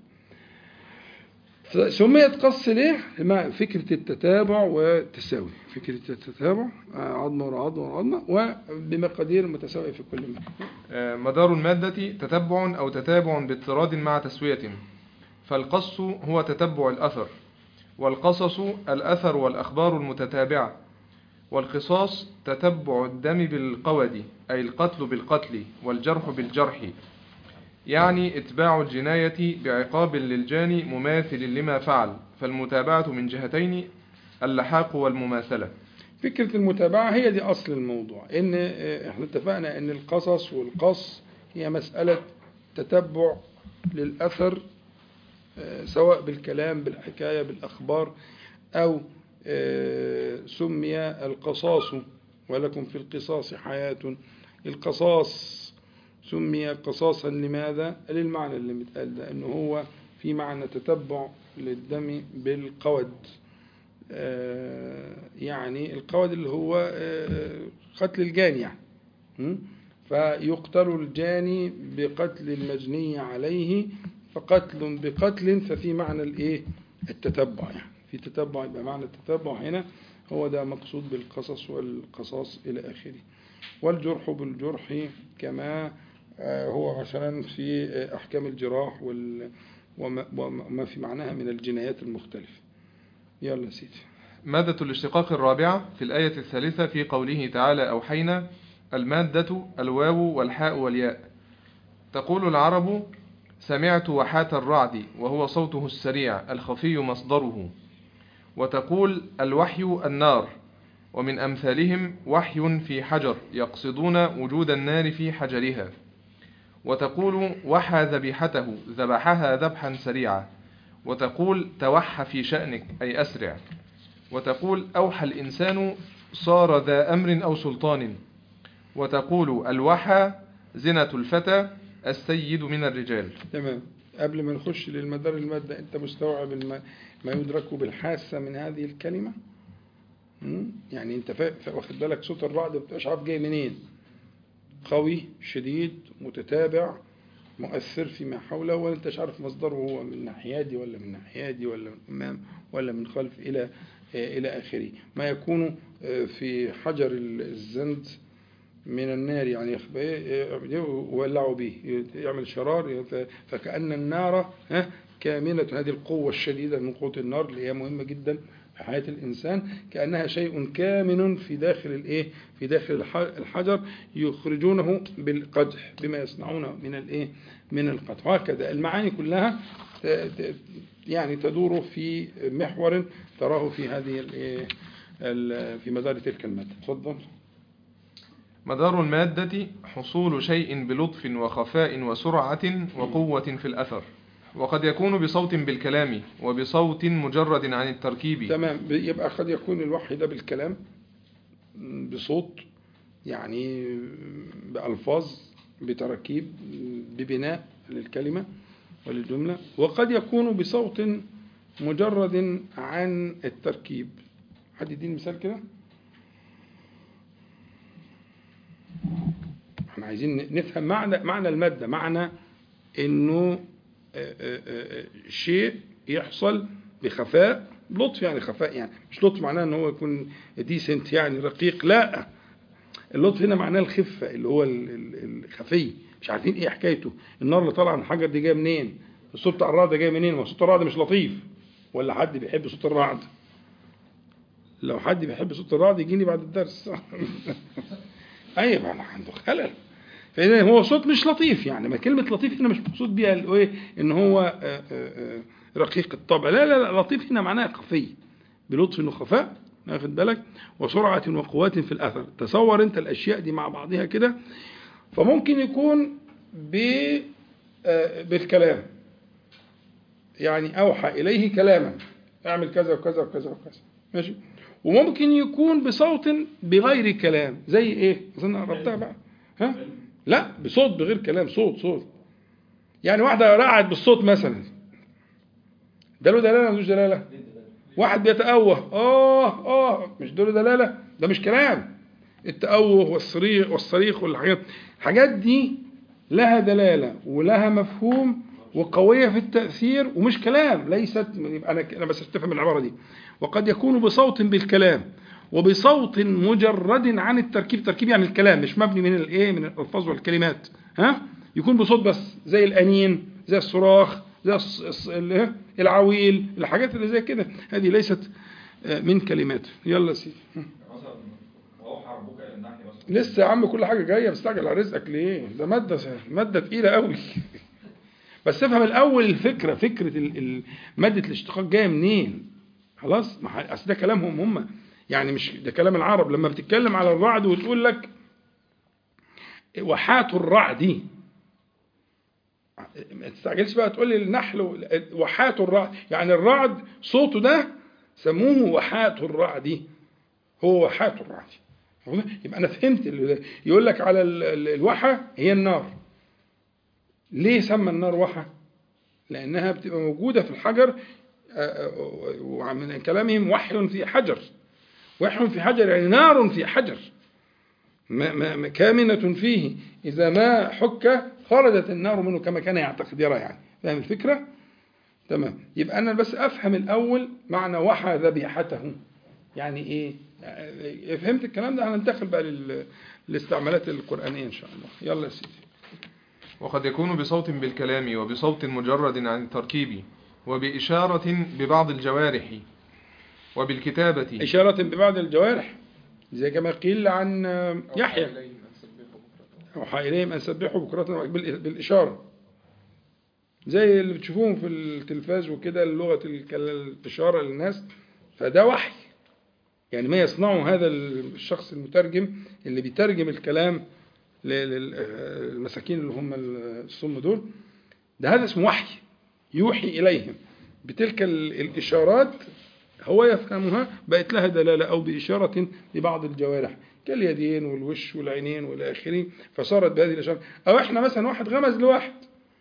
سميت قص ليه؟ مع فكرة التتابع والتساوي، فكرة التتابع عظمة ورا عظمة ورا عظمة وبمقادير متساوية في كل مكان. مدار المادة تتبع أو تتابع باضطراد مع تسوية، فالقص هو تتبع الأثر، والقصص الأثر والأخبار المتتابعة، والقصاص تتبع الدم بالقود أي القتل بالقتل والجرح بالجرح، يعني اتباع الجناية بعقاب للجاني مماثل لما فعل، فالمتابعة من جهتين اللحاق والمماثلة. فكرة المتابعة هي دي أصل الموضوع، إن احنا اتفقنا إن القصص والقص هي مسألة تتبع للأثر، سواء بالكلام بالحكاية بالأخبار، أو سمي القصاص ولكم في القصاص حياة. القصاص سمي قصاصا لماذا؟ للمعنى اللي متقال ده، إنه هو في معنى تتبع للدم بالقود، يعني القود اللي هو قتل الجاني يعني، فيقتل الجاني بقتل المجني عليه، فقتل بقتل، ففي معنى الايه؟ التتبع، يعني في تتبع، يبقى معنى التتبع هنا هو ده مقصود بالقصص والقصاص إلى آخره. والجرح بالجرح كما هو مثلا في أحكام الجراح وما في معناها من الجنايات المختلفة. يلا سيدي. مادة الاشتقاق الرابعة في الآية الثالثة في قوله تعالى أوحينا، المادة الواو والحاء والياء. تقول العرب سمعت وحات الرعد وهو صوته السريع الخفي مصدره. وتقول الوحي النار، ومن أمثالهم وحي في حجر يقصدون وجود النار في حجرها. وتقول وحى ذبيحته ذبحها ذبحا سريعا. وتقول توحى في شأنك أي أسرع. وتقول أوحى الإنسان صار ذا أمر أو سلطان. وتقول الوحى زنة الفتى السيد من الرجال. تمام. قبل ما نخش للمدار المادة، أنت مستوعب ما يدرك بالحاسة من هذه الكلمة؟ يعني أنت واخد بالك صوت الرعد بتبقاش عارف جاي منين، قوي شديد متتابع مؤثر فيما حوله، ولا أنتش عارف مصدره هو من ناحية دي ولا من ناحية دي ولا من أمام ولا من خلف إلى إلى آخره. ما يكون في حجر الزند من النار يعني يولعوا به، يعمل شرار، فكأن النار كامنة، هذه القوة الشديدة من قوة النار اللي هي مهمة جدا في حياة الإنسان، كأنها شيء كامن في داخل الإيه؟ في داخل الحجر، يخرجونه بالقدح بما يصنعونه من الإيه؟ من القدح. وهكذا المعاني كلها يعني تدور في محور تراه في هذه الإيه؟ في مدار تلك المادة. تفضل. مدار المادة حصول شيء بلطف وخفاء وسرعة وقوة في الأثر، وقد يكون بصوت بالكلام وبصوت مجرد عن التركيب. تمام. يبقى قد يكون الوحي ده بالكلام بصوت، يعني بألفاظ بتركيب ببناء للكلمة وللجملة، وقد يكون بصوت مجرد عن التركيب. حد يديني مثال كده؟ احنا عايزين نفهم معنى معنى المادة، معنى انه شيء يحصل بخفاء، لطف يعني خفاء، يعني مش لطف معناه ان هو يكون ديسنت يعني رقيق، لا، اللطف هنا معناه الخفة اللي هو الخفي، مش عارفين ايه حكايته. النار اللي طالعه من الحجر دي جايه منين؟ الصوت بتاع الرعد ده جاي منين؟ ما صوت الرعد مش لطيف، ولا حد بيحب صوت الرعد؟ لو حد بيحب صوت الرعد يجيني بعد الدرس. ايوه، انا عنده خلل. فإذا هو صوت مش لطيف، يعني ما كلمة لطيف هنا مش مقصود بيها الايه ان هو رقيق الطبع، لا لا لا، لطيف هنا معناها خفي، بلطف وخفاء، واخد بالك، وسرعة وقوة في الأثر. تصور أنت الأشياء دي مع بعضها كده، فممكن يكون بالكلام، يعني أوحى إليه كلاما اعمل كذا وكذا وكذا وكذا، ماشي. وممكن يكون بصوت بغير كلام، زي إيه؟ أظن قربتها بقى، ها؟ لا، بصوت بغير كلام، صوت صوت يعني واحدة رعد بالصوت مثلا، ده له دلالة ملوش دلالة؟ واحد بيتأوه آه آه مش دول دلالة؟ ده مش كلام. التأوه والصريخ والصريخ والحاجات الحاجات دي لها دلالة ولها مفهوم وقوية في التأثير ومش كلام، ليست. أنا أنا بس استفهم العبارة دي. وقد يكون بصوت بالكلام وبصوت مجرد عن التركيب، تركيب يعني الكلام مش مبني من الايه، من الألفاظ والكلمات، ها، يكون بصوت بس، زي الأنين، زي الصراخ، زي العويل، الحاجات اللي زي كده، هذه ليست من كلمات. يلا سيدي. لسه يا عم كل حاجة جاية، مستعجل على رزقك ليه؟ ده مادة مادة تقيلة قوي. بس افهم الأول الفكرة، فكرة مادة الاشتقاق جاية منين؟ خلاص، ما أصل ده كلامهم هم، يعني مش ده كلام العرب. لما بتتكلم على الرعد وتقول لك وحات الرعد، ما تستعجلش بقى تقول لي النحل وحات الرعد، يعني الرعد صوته ده سموه وحات الرعد، هو وحات الرعد. يبقى أنا فهمت. يقول لك على الوحى هي النار. ليه سمى النار وحى؟ لأنها بتبقى موجودة في الحجر، ومن كلامهم وحي في حجر. وحي في حجر يعني نار في حجر كامنة فيه، إذا ما حك خرجت النار منه كما كان يعتقد، يرى يعني. فاهم الفكرة؟ تمام. يبقى أنا بس أفهم الأول معنى وحى ذبيحته يعني إيه. فهمت الكلام ده؟ هننتقل بقى للاستعمالات القرآنية إن شاء الله. يلا يا سيدي. وقد يكون بصوت بالكلام وبصوت مجرد عن التركيب وبإشارة ببعض الجوارح وبالكتابة. إشارة ببعض الجوارح زي كما قيل عن يحيى، أوحى إليهم أن سبحوا بكرة بالإشارة، زي اللي بتشوفوهم في التلفاز وكده، لغة الإشارة للناس، فده وحي. يعني ما يصنعه هذا الشخص المترجم اللي بيترجم الكلام للمساكين اللي هم الصم دول، ده هذا اسمه وحي، يوحي إليهم بتلك الإشارات، هو يفهمها، بقت لها دلالة، أو بإشارة ببعض الجوارح كاليدين والوش والعينين والى اخره، فصارت بهذه الاشاره. او احنا مثلا واحد غمز لواحد،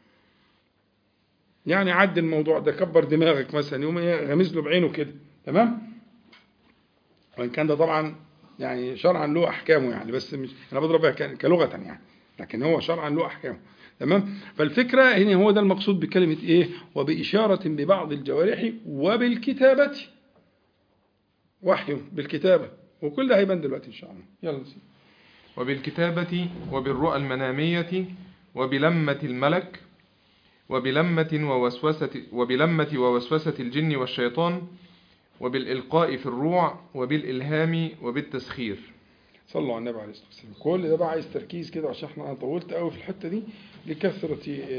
يعني عد الموضوع ده، كبر دماغك مثلا، يوم غمز له بعينه كده، تمام. وان كان ده طبعا يعني شرعا له احكامه يعني، بس مش انا بضربها كلغه يعني، لكن هو شرعا له احكامه، تمام. فالفكره هنا هو ده المقصود بكلمه ايه، وباشاره ببعض الجوارح وبالكتابه. وحي بالكتابه، وكل ده هيبان دلوقتي ان شاء الله. يلا سيدي. وبالكتابة وبالرؤى المنامية وبلمة الملك وبلمة ووسوسة وبلمة ووسوسة الجن والشيطان وبالإلقاء في الروع وبالإلهام وبالتسخير. صلوا على النبي عليه الصلاة والسلام. كل ده بقى عايز تركيز كده، عشان احنا طولت قوي في الحتة دي لكثرة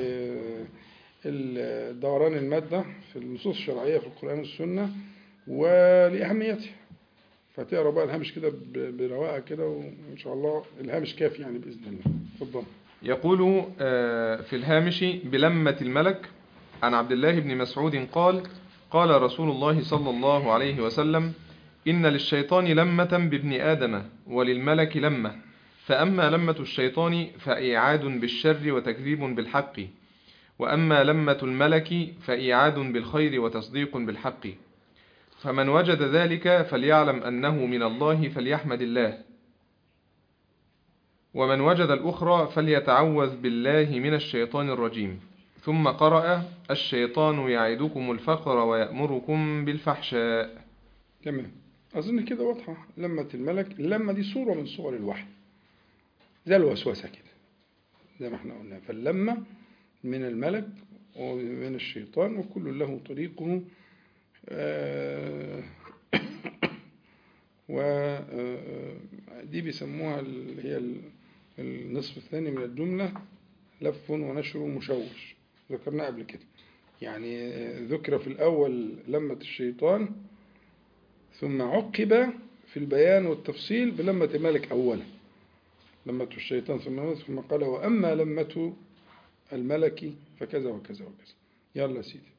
دوران المادة في النصوص الشرعية في القرآن والسنة ولأهميتها. فتقرأ بقى الهامش كده برواقة كده، وإن شاء الله الهامش كافي يعني بإذن الله. تفضل. يقول في الهامش بلمة الملك عن عبد الله بن مسعود قال قال رسول الله صلى الله عليه وسلم: إن للشيطان لمة بابن آدم وللملك لمة، فأما لمة الشيطان فإيعاد بالشر وتكذيب بالحق، وأما لمة الملك فإيعاد بالخير وتصديق بالحق، فمن وجد ذلك فليعلم أنه من الله فليحمد الله، ومن وجد الأخرى فليتعوذ بالله من الشيطان الرجيم. ثم قرأ: الشيطان يعدكم الفقر ويأمركم بالفحشاء. تمام. أظن كده واضحة. لمة الملك، اللمة دي صورة من صور الوحي، زي الوسوسة كده زي ما احنا قلنا. فاللمة من الملك ومن الشيطان، وكل له طريقه ودي بيسموها اللي هي النصف الثاني من الجملة لف ونشر مشوش، ذكرنا قبل كده. يعني ذكر في الأول لمة الشيطان، ثم عقب في البيان والتفصيل بلمة الملك أولا، لمة الشيطان ثم ثم قال وأما لمة الملك فكذا وكذا وكذا. يلا سيدي.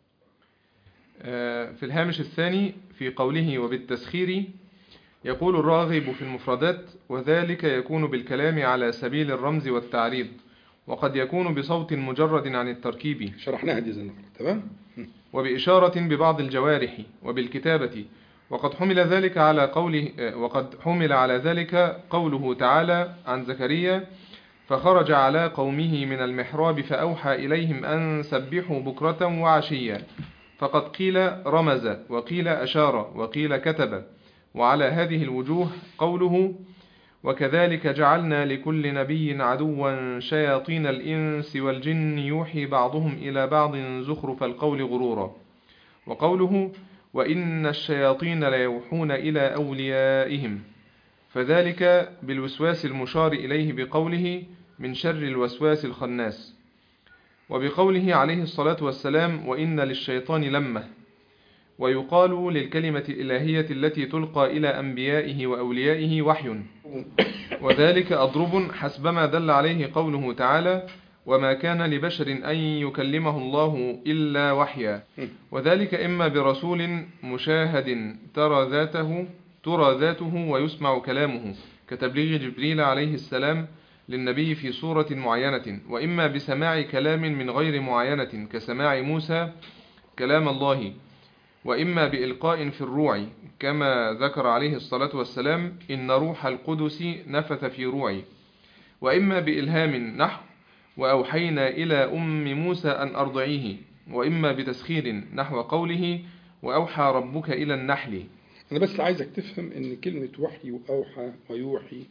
في الهامش الثاني في قوله وبالتسخير يقول الراغب في المفردات وذلك يكون بالكلام على سبيل الرمز والتعريض، وقد يكون بصوت مجرد عن التركيب، شرحناها دي زي تمام، وبإشارة ببعض الجوارح، وبالكتابة. وقد حمل ذلك على قوله وقد حمل على ذلك قوله تعالى عن زكريا فخرج على قومه من المحراب فأوحى إليهم أن سبحوا بكرة وعشيا، فقد قيل رمز وقيل أشار وقيل كتب. وعلى هذه الوجوه قوله وكذلك جعلنا لكل نبي عدوا شياطين الإنس والجن يوحي بعضهم إلى بعض زخرف القول غرورا. وقوله وإن الشياطين ليوحون إلى أوليائهم، فذلك بالوسواس المشار إليه بقوله من شر الوسواس الخناس. وبقوله عليه الصلاة والسلام وإن للشيطان لمة. ويقال للكلمة الإلهية التي تلقى إلى أنبيائه وأوليائه وحي، وذلك أضرب حسبما دل عليه قوله تعالى وما كان لبشر أن يكلمه الله إلا وحيا، وذلك إما برسول مشاهد ترى ذاته ترى ذاته ويسمع كلامه كتبليغ جبريل عليه السلام للنبي في صورة معينة، وإما بسماع كلام من غير معينة كسماع موسى كلام الله، وإما بإلقاء في الروع كما ذكر عليه الصلاة والسلام إن روح القدس نفث في روعي، وإما بإلهام نحو وأوحينا إلى أم موسى أن أرضعيه، وإما بتسخير نحو قوله وأوحى ربك إلى النحل. أنا بس عايزك تفهم إن كلمة وحي وأوحى ويوحي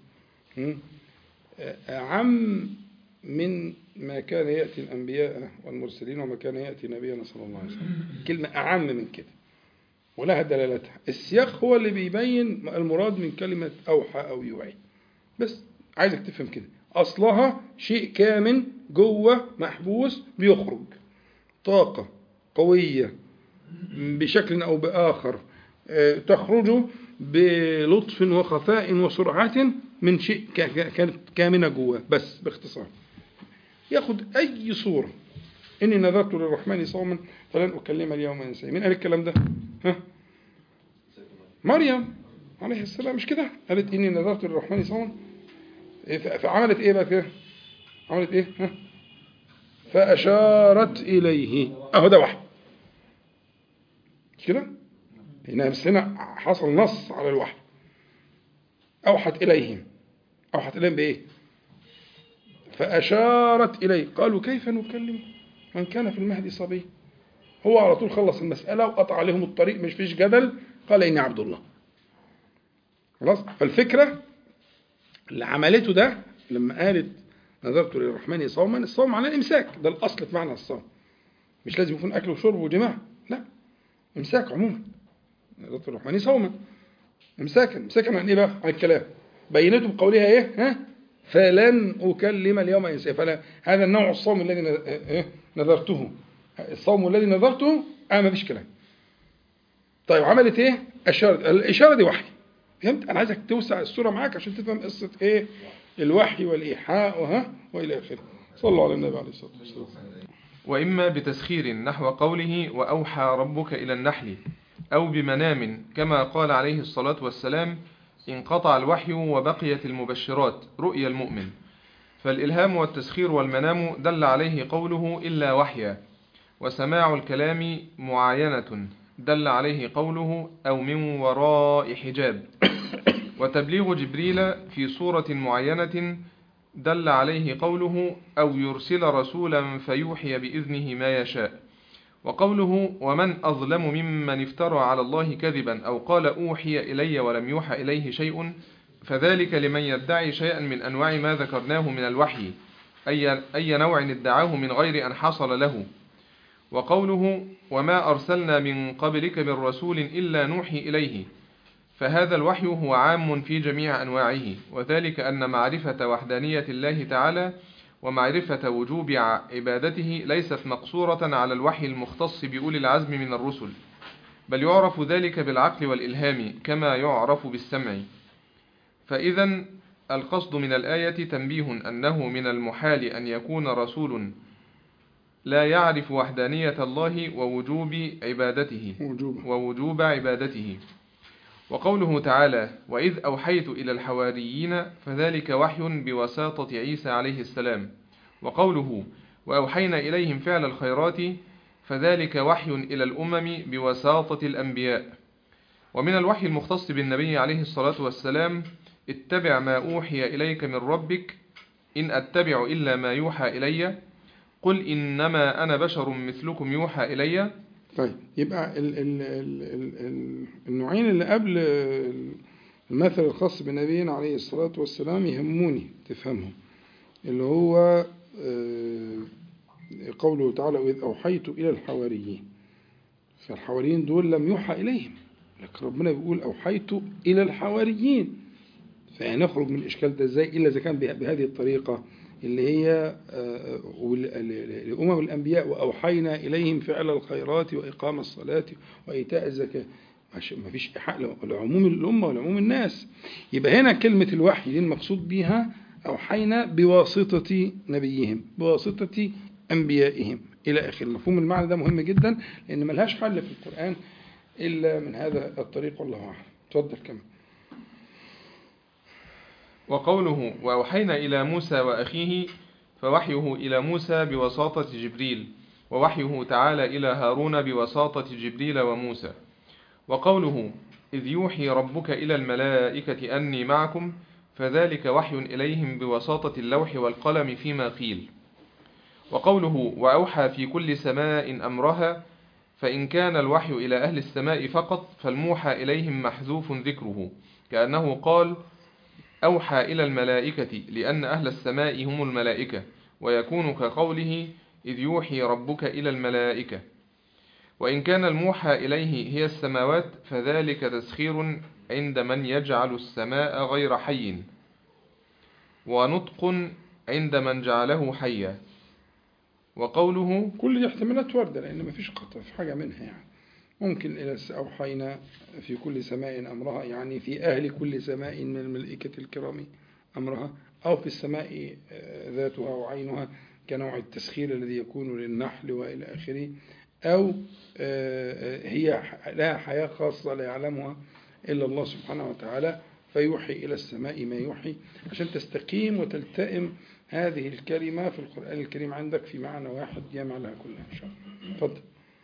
أعم من ما كان يأتي الأنبياء والمرسلين وما كان يأتي نبينا صلى الله عليه وسلم. كلمة أعم من كده ولها دلالتها. السياق هو اللي بيبين المراد من كلمة أوحى أو يوحي، بس عايزك تفهم كده أصلها شيء كامن جوه محبوس بيخرج، طاقة قوية بشكل أو بآخر تخرج بلطف وخفاء وسرعة من شيء كانت كامنة جوه. بس باختصار ياخد أي صورة. إني نذرت للرحمن صوما فلن أكلم اليوم إنسيا. مين قال الكلام ده؟ ها؟ مريم عليه السلام، مش كده؟ قالت إني نذرت للرحمن صوما، فعملت إيه بقى كده؟ عملت إيه؟ ها؟ فأشارت إليه. أهو ده وحي، مش كده؟ هنا بس هنا حصل نص على الوحي. أوحت إليهم، أوحت إليهم بإيه؟ فأشارت إليه. قالوا كيف نكلم من كان في المهد صبي؟ هو على طول خلص المسألة وقطع عليهم الطريق، مش فيش جدل. قال إني عبد الله. خلاص. فالفكرة اللي عملته ده لما قالت نذرت للرحمن صوما، الصوم معناه الإمساك، ده الأصل في معنى الصوم، مش لازم يكون أكل وشرب وجماع، لا، إمساك عموما. نذرت للرحمن صوما إمساكا. إمساكا عن إيه بقى؟ عن الكلام. بينته بقولها إيه؟ ها؟ فلن أكلم اليوم إنسيا. فلا هذا النوع الصوم الذي نذرته، الصوم الذي نذرته أنا ما فيش كلام. طيب عملت إيه؟ أشارت. الإشارة دي وحي. فهمت؟ أنا عايزك توسع الصورة معاك عشان تفهم قصة إيه الوحي والإيحاء وها وإلى آخره. صلوا على النبي عليه الصلاة والسلام. وإما بتسخير نحو قوله وأوحى ربك إلى النحل، أو بمنام كما قال عليه الصلاة والسلام انقطع الوحي وبقيت المبشرات رؤيا المؤمن. فالإلهام والتسخير والمنام دل عليه قوله إلا وحيا، وسماع الكلام معاينة دل عليه قوله أو من وراء حجاب، وتبليغ جبريل في صورة معينة دل عليه قوله أو يرسل رسولا فيوحي بإذنه ما يشاء. وقوله ومن أظلم ممن افترى على الله كذبا أو قال أوحي إلي ولم يوحى إليه شيء، فذلك لمن يدعي شيئا من أنواع ما ذكرناه من الوحي، أي, أي نوع ادعاه من غير أن حصل له. وقوله وما أرسلنا من قبلك من رسول إلا نوحي إليه، فهذا الوحي هو عام في جميع أنواعه، وذلك أن معرفة وحدانية الله تعالى ومعرفة وجوب عبادته ليست مقصورة على الوحي المختص بأولي العزم من الرسل، بل يعرف ذلك بالعقل والإلهام كما يعرف بالسمع. فإذا القصد من الآية تنبيه أنه من المحال أن يكون رسول لا يعرف وحدانية الله ووجوب عبادته ووجوب عبادته. وقوله تعالى وإذ أوحيت إلى الحواريين فذلك وحي بواسطة عيسى عليه السلام. وقوله وأوحينا إليهم فعل الخيرات فذلك وحي إلى الأمم بواسطة الأنبياء. ومن الوحي المختص بالنبي عليه الصلاة والسلام اتبع ما أوحي إليك من ربك إن أتبع إلا ما يوحى إلي قل إنما أنا بشر مثلكم يوحى إلي. طيب يبقى ال ال ال ال ال النوعين اللي قبل المثل الخاص بنبينا عليه الصلاة والسلام يهموني تفهمهم، اللي هو قوله تعالى وإذ أوحيت إلى الحواريين، فالحواريين دول لم يوحى إليهم، لكن ربنا بيقول أوحيت إلى الحواريين، فهنخرج من الإشكال ده إزاي إلا إذا كان بهذه الطريقة اللي هي لأمم الأنبياء وأوحينا إليهم فعل الخيرات وإقام الصلاة وإيتاء الزكاة، ما فيش إيحاء لعموم الأمة ولعموم الناس. يبقى هنا كلمة الوحي دي المقصود بها أوحينا بواسطة نبيهم بواسطة أنبيائهم إلى آخر. مفهوم المعنى ده مهم جدا لأن ملهاش حل في القرآن إلا من هذا الطريق والله أعلم. تفضل كمان. وقوله وأوحينا إلى موسى وأخيه فوحيه إلى موسى بواسطة جبريل، ووحيه تعالى إلى هارون بواسطة جبريل وموسى. وقوله إذ يوحي ربك إلى الملائكة أني معكم فذلك وحي إليهم بواسطة اللوح والقلم فيما قيل. وقوله وأوحى في كل سماء أمرها، فإن كان الوحي إلى أهل السماء فقط فالموحى إليهم محذوف ذكره، كأنه قال أوحى إلى الملائكة لأن أهل السماء هم الملائكة، ويكون كقوله إذ يوحي ربك إلى الملائكة. وإن كان الموحى إليه هي السماوات فذلك تسخير عند من يجعل السماء غير حي، ونطق عند من جعله حيا. وقوله كل دي احتمالات واردة لأن مفيش قطع في حاجة منها، يعني ممكن إلى أوحينا في كل سماء أمرها يعني في أهل كل سماء من الملائكة الكرام أمرها، أو في السماء ذاتها وعينها كنوع التسخير الذي يكون للنحل وإلى آخره، أو هي لها حياة خاصة لا يعلمها إلا الله سبحانه وتعالى فيوحي إلى السماء ما يوحي عشان تستقيم وتلتئم هذه الكلمة في القرآن الكريم عندك في معنى واحد يجمع لها كلها إن شاء الله. تفضل.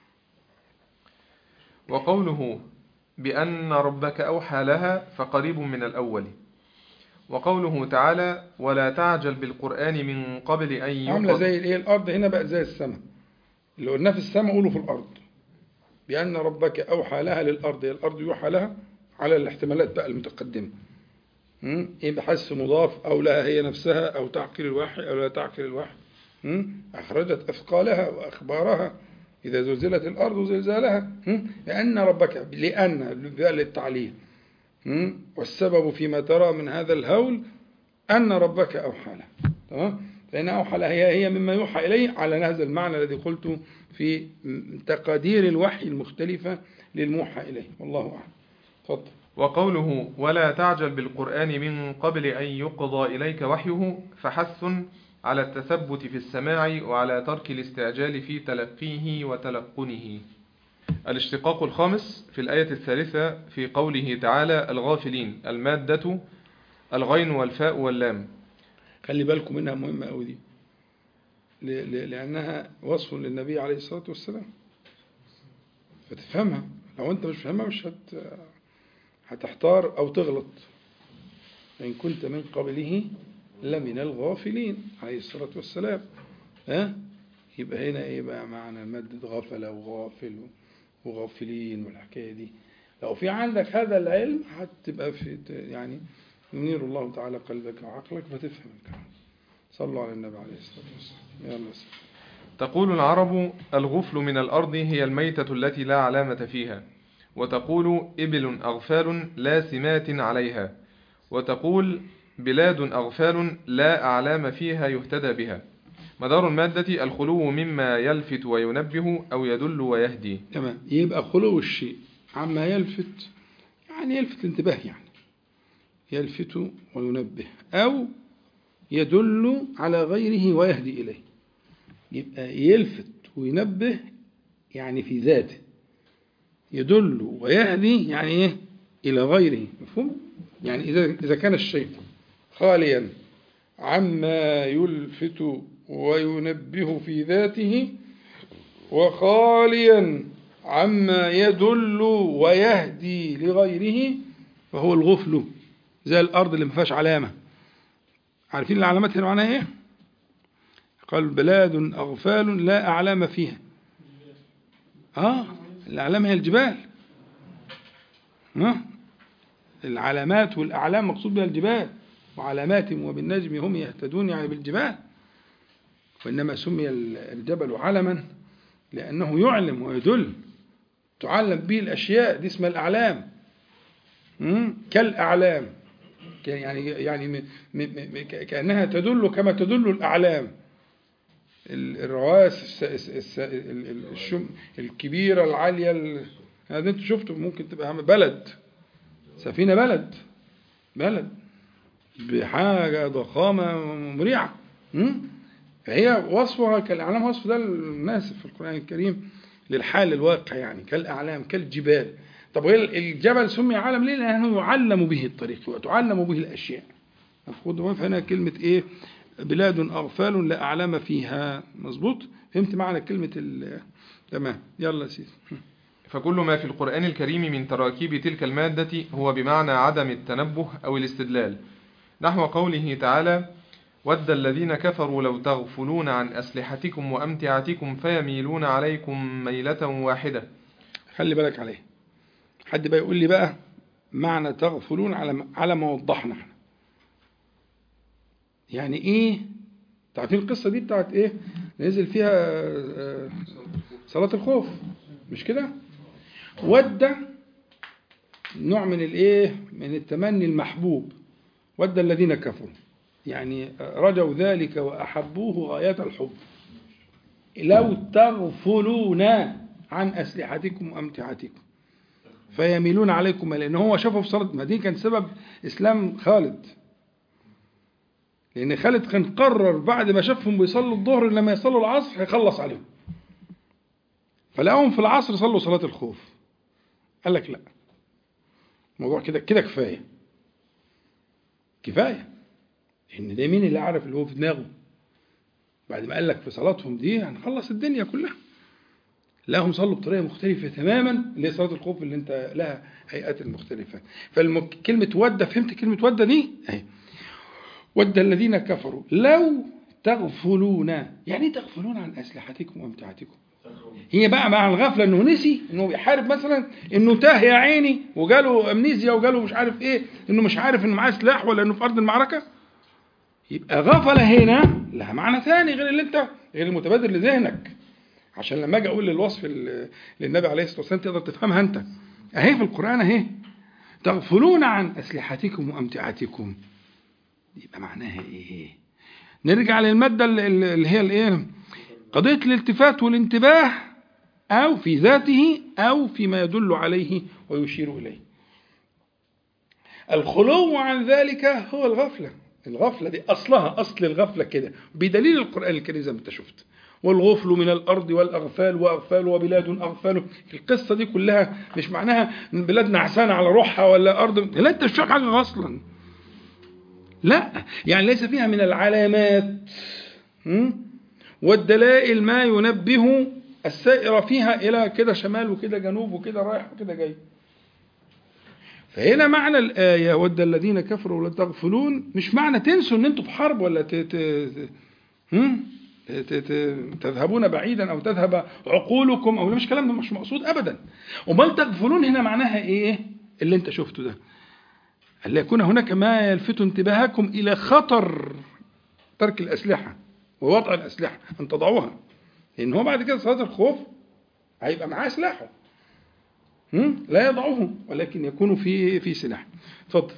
وقوله بأن ربك أوحى لها فقريب من الأول. وقوله تعالى ولا تعجل بالقرآن من قبل أن يقضى. عاملة زي الايه الأرض هنا بقت زي السماء، اللي قلناه في السماء قوله في الأرض. بأن ربك أوحى لها للأرض، هي الأرض يوحى لها على الاحتمالات بقى المتقدمة، إيه بحث مضاف أو لها هي نفسها أو تعقل الوحي أو لا تعقل الوحي. أخرجت أثقالها وأخبارها إذا زلزلت الأرض زلزالها. لأن ربك لأن للتعليل، والسبب فيما ترى من هذا الهول أن ربك أوحى لها. تمام؟ لأن أوحى لها هي هي مما يوحى إليه على هذا المعنى الذي قلته في تقادير الوحي المختلفة للموحى إليه والله أعلم. تفضل. وقوله ولا تعجل بالقرآن من قبل أن يقضى إليك وحيه فحث على التثبت في السماع وعلى ترك الاستعجال في تلقيه وتلقنه. الاشتقاق الخامس في الآية الثالثة في قوله تعالى الغافلين، المادة الغين والفاء واللام. خلي بالكم منها مهمة أوي دي، لأنها وصف للنبي عليه الصلاة والسلام فتفهمها. لو أنت مش فهمها مش هت هتحتار أو تغلط. إن كنت من قبله لمن الغافلين عليه الصلاة والسلام. ها يبقى هنا إيه بقى معنى مادة غفلة وغافل وغافلين والحكاية دي؟ لو في عندك هذا العلم هتبقى في يعني ينير الله تعالى قلبك وعقلك فتفهم الكلام. صلوا على النبي عليه الصلاة والسلام. يلا تقول العرب الغفل من الأرض هي الميتة التي لا علامة فيها، وتقول إبل أغفال لا سمات عليها، وتقول بلاد أغفال لا أعلام فيها يهتدى بها. مدار المادة الخلو مما يلفت وينبه أو يدل ويهدي. تمام. يبقى خلو الشيء عما يلفت، يعني يلفت انتباه، يعني يلفت وينبه، أو يدل على غيره ويهدي إليه. يبقى يلفت وينبه يعني في ذاته، يدل ويهدي يعني إيه؟ إلى غيره. مفهوم؟ يعني إذا إذا كان الشيء خاليا عما يلفت وينبه في ذاته، وخاليا عما يدل ويهدي لغيره، فهو الغفل، زي الأرض اللي ما فيهاش علامة. عارفين العلامات هنا معناها إيه؟ قال بلاد أغفال لا أعلام فيها. آه الأعلام هي الجبال. آه العلامات والأعلام مقصود بها الجبال، وعلامات وبالنجم هم يهتدون، يعني بالجبال. وإنما سمي الجبل علما لأنه يعلم ويدل، تعلم به الأشياء، دي اسمها الأعلام. كالأعلام، يعني يعني كأنها تدل كما تدل الأعلام. الرواس الكبيرة العالية، هذا انتوا شفتوا، ممكن تبقى بلد، سفينة بلد بلد بحاجة ضخامة مريعة، فهي وصفها كالأعلام. وصف ده الناس في القرآن الكريم للحال الواقع، يعني كالأعلام كالجبال. طب الجبل سمي عالم ليه؟ لأنه يعلم به الطريق وتعلم به الأشياء. مفهوم؟ فهنا كلمة إيه؟ بلاد أغفال لا أعلام فيها. مظبوط؟ فهمت معنى كلمة ال تمام. يلا يا سيدي. فكل ما في القرآن الكريم من تراكيب تلك المادة هو بمعنى عدم التنبه أو الاستدلال، نحو قوله تعالى: ود الذين كفروا لو تغفلون عن أسلحتكم وأمتعتكم فيميلون عليكم ميلة واحدة. خلي بالك عليه. حد بقى يقول لي بقى معنى تغفلون على على ما وضحنا احنا. يعني ايه؟ تعرفين القصة دي بتاعت ايه؟ نزل فيها صلاة الخوف، مش كده؟ ود نوع من الايه؟ من التمني المحبوب. ود الذين كفروا، يعني رجوا ذلك وأحبوه غاية الحب. لو تغفلون عن أسلحتكم وأمتعتكم فيميلون عليكم، لأن هو شافه في صلاة، ما دي كان سبب إسلام خالد، لأن خالد كان قرر بعد ما شافهم بيصلوا الظهر لما يصلوا العصر هيخلص عليهم، فلقاهم في العصر صلوا صلاة الخوف. قال لك لا، الموضوع كده كده كفاية كفاية، لأن ده مين اللي عارف اللي هو في دماغه؟ بعد ما قال لك في صلاتهم دي هنخلص الدنيا كلها، لهم صلوا بطريقة مختلفة تماما اللي هي صلاة الخوف اللي انت لها هيئات المختلفة. فكلمة ودة، فهمت كلمة ودة دي؟ اهي ود الذين كفروا لو تغفلون. يعني ايه تغفلون عن أسلحتكم وأمتعتكم؟ هي بقى مع الغفلة انه نسي انه بيحارب مثلا، انه تاه يا عيني وجاله امنيزيا وجاله مش عارف ايه، انه مش عارف انه معاه سلاح ولا انه في ارض المعركة. يبقى غفلة هنا لها معنى ثاني غير اللي انت غير المتبادر لذهنك، عشان لما اجي اقول للوصف للنبي عليه الصلاة والسلام تقدر تفهمها انت. اهي في القرآن اهي تغفلون عن أسلحتكم وأمتعتكم، يبقى معناها ايه؟ نرجع للمادة اللي هي الايه؟ قضية الالتفات والانتباه، او في ذاته او فيما يدل عليه ويشير اليه. الخلو عن ذلك هو الغفلة. الغفلة دي أصلها أصل الغفلة كده بدليل القرآن الكريم زي ما انت شفت، والغفل من الأرض والأغفال وأغفال وبلاد أغفال. القصة دي كلها مش معناها من بلاد نعسانة على روحها ولا أرض، لا انت مش فاهم حاجة أصلا، لا، يعني ليس فيها من العلامات والدلائل ما ينبه السائر فيها إلى كده شمال وكده جنوب وكده رايح وكده جاي. فهنا معنى الآية ود الذين كفروا ولا تغفلون مش معنى تنسوا ان انتوا في حرب ولا تذهبون بعيدا او تذهب عقولكم، او مش كلام ده مش مقصود ابدا. امال تغفلون هنا معناها ايه؟ اللي انت شفته ده، ألا يكون هناك ما يلفت انتباهكم الى خطر ترك الاسلحة ووضع الاسلحة، ان تضعوها. لأن هو بعد كده صلاة الخوف هيبقى معاه سلاحه، لا يضعه ولكن يكون في في سلاح. اتفضل.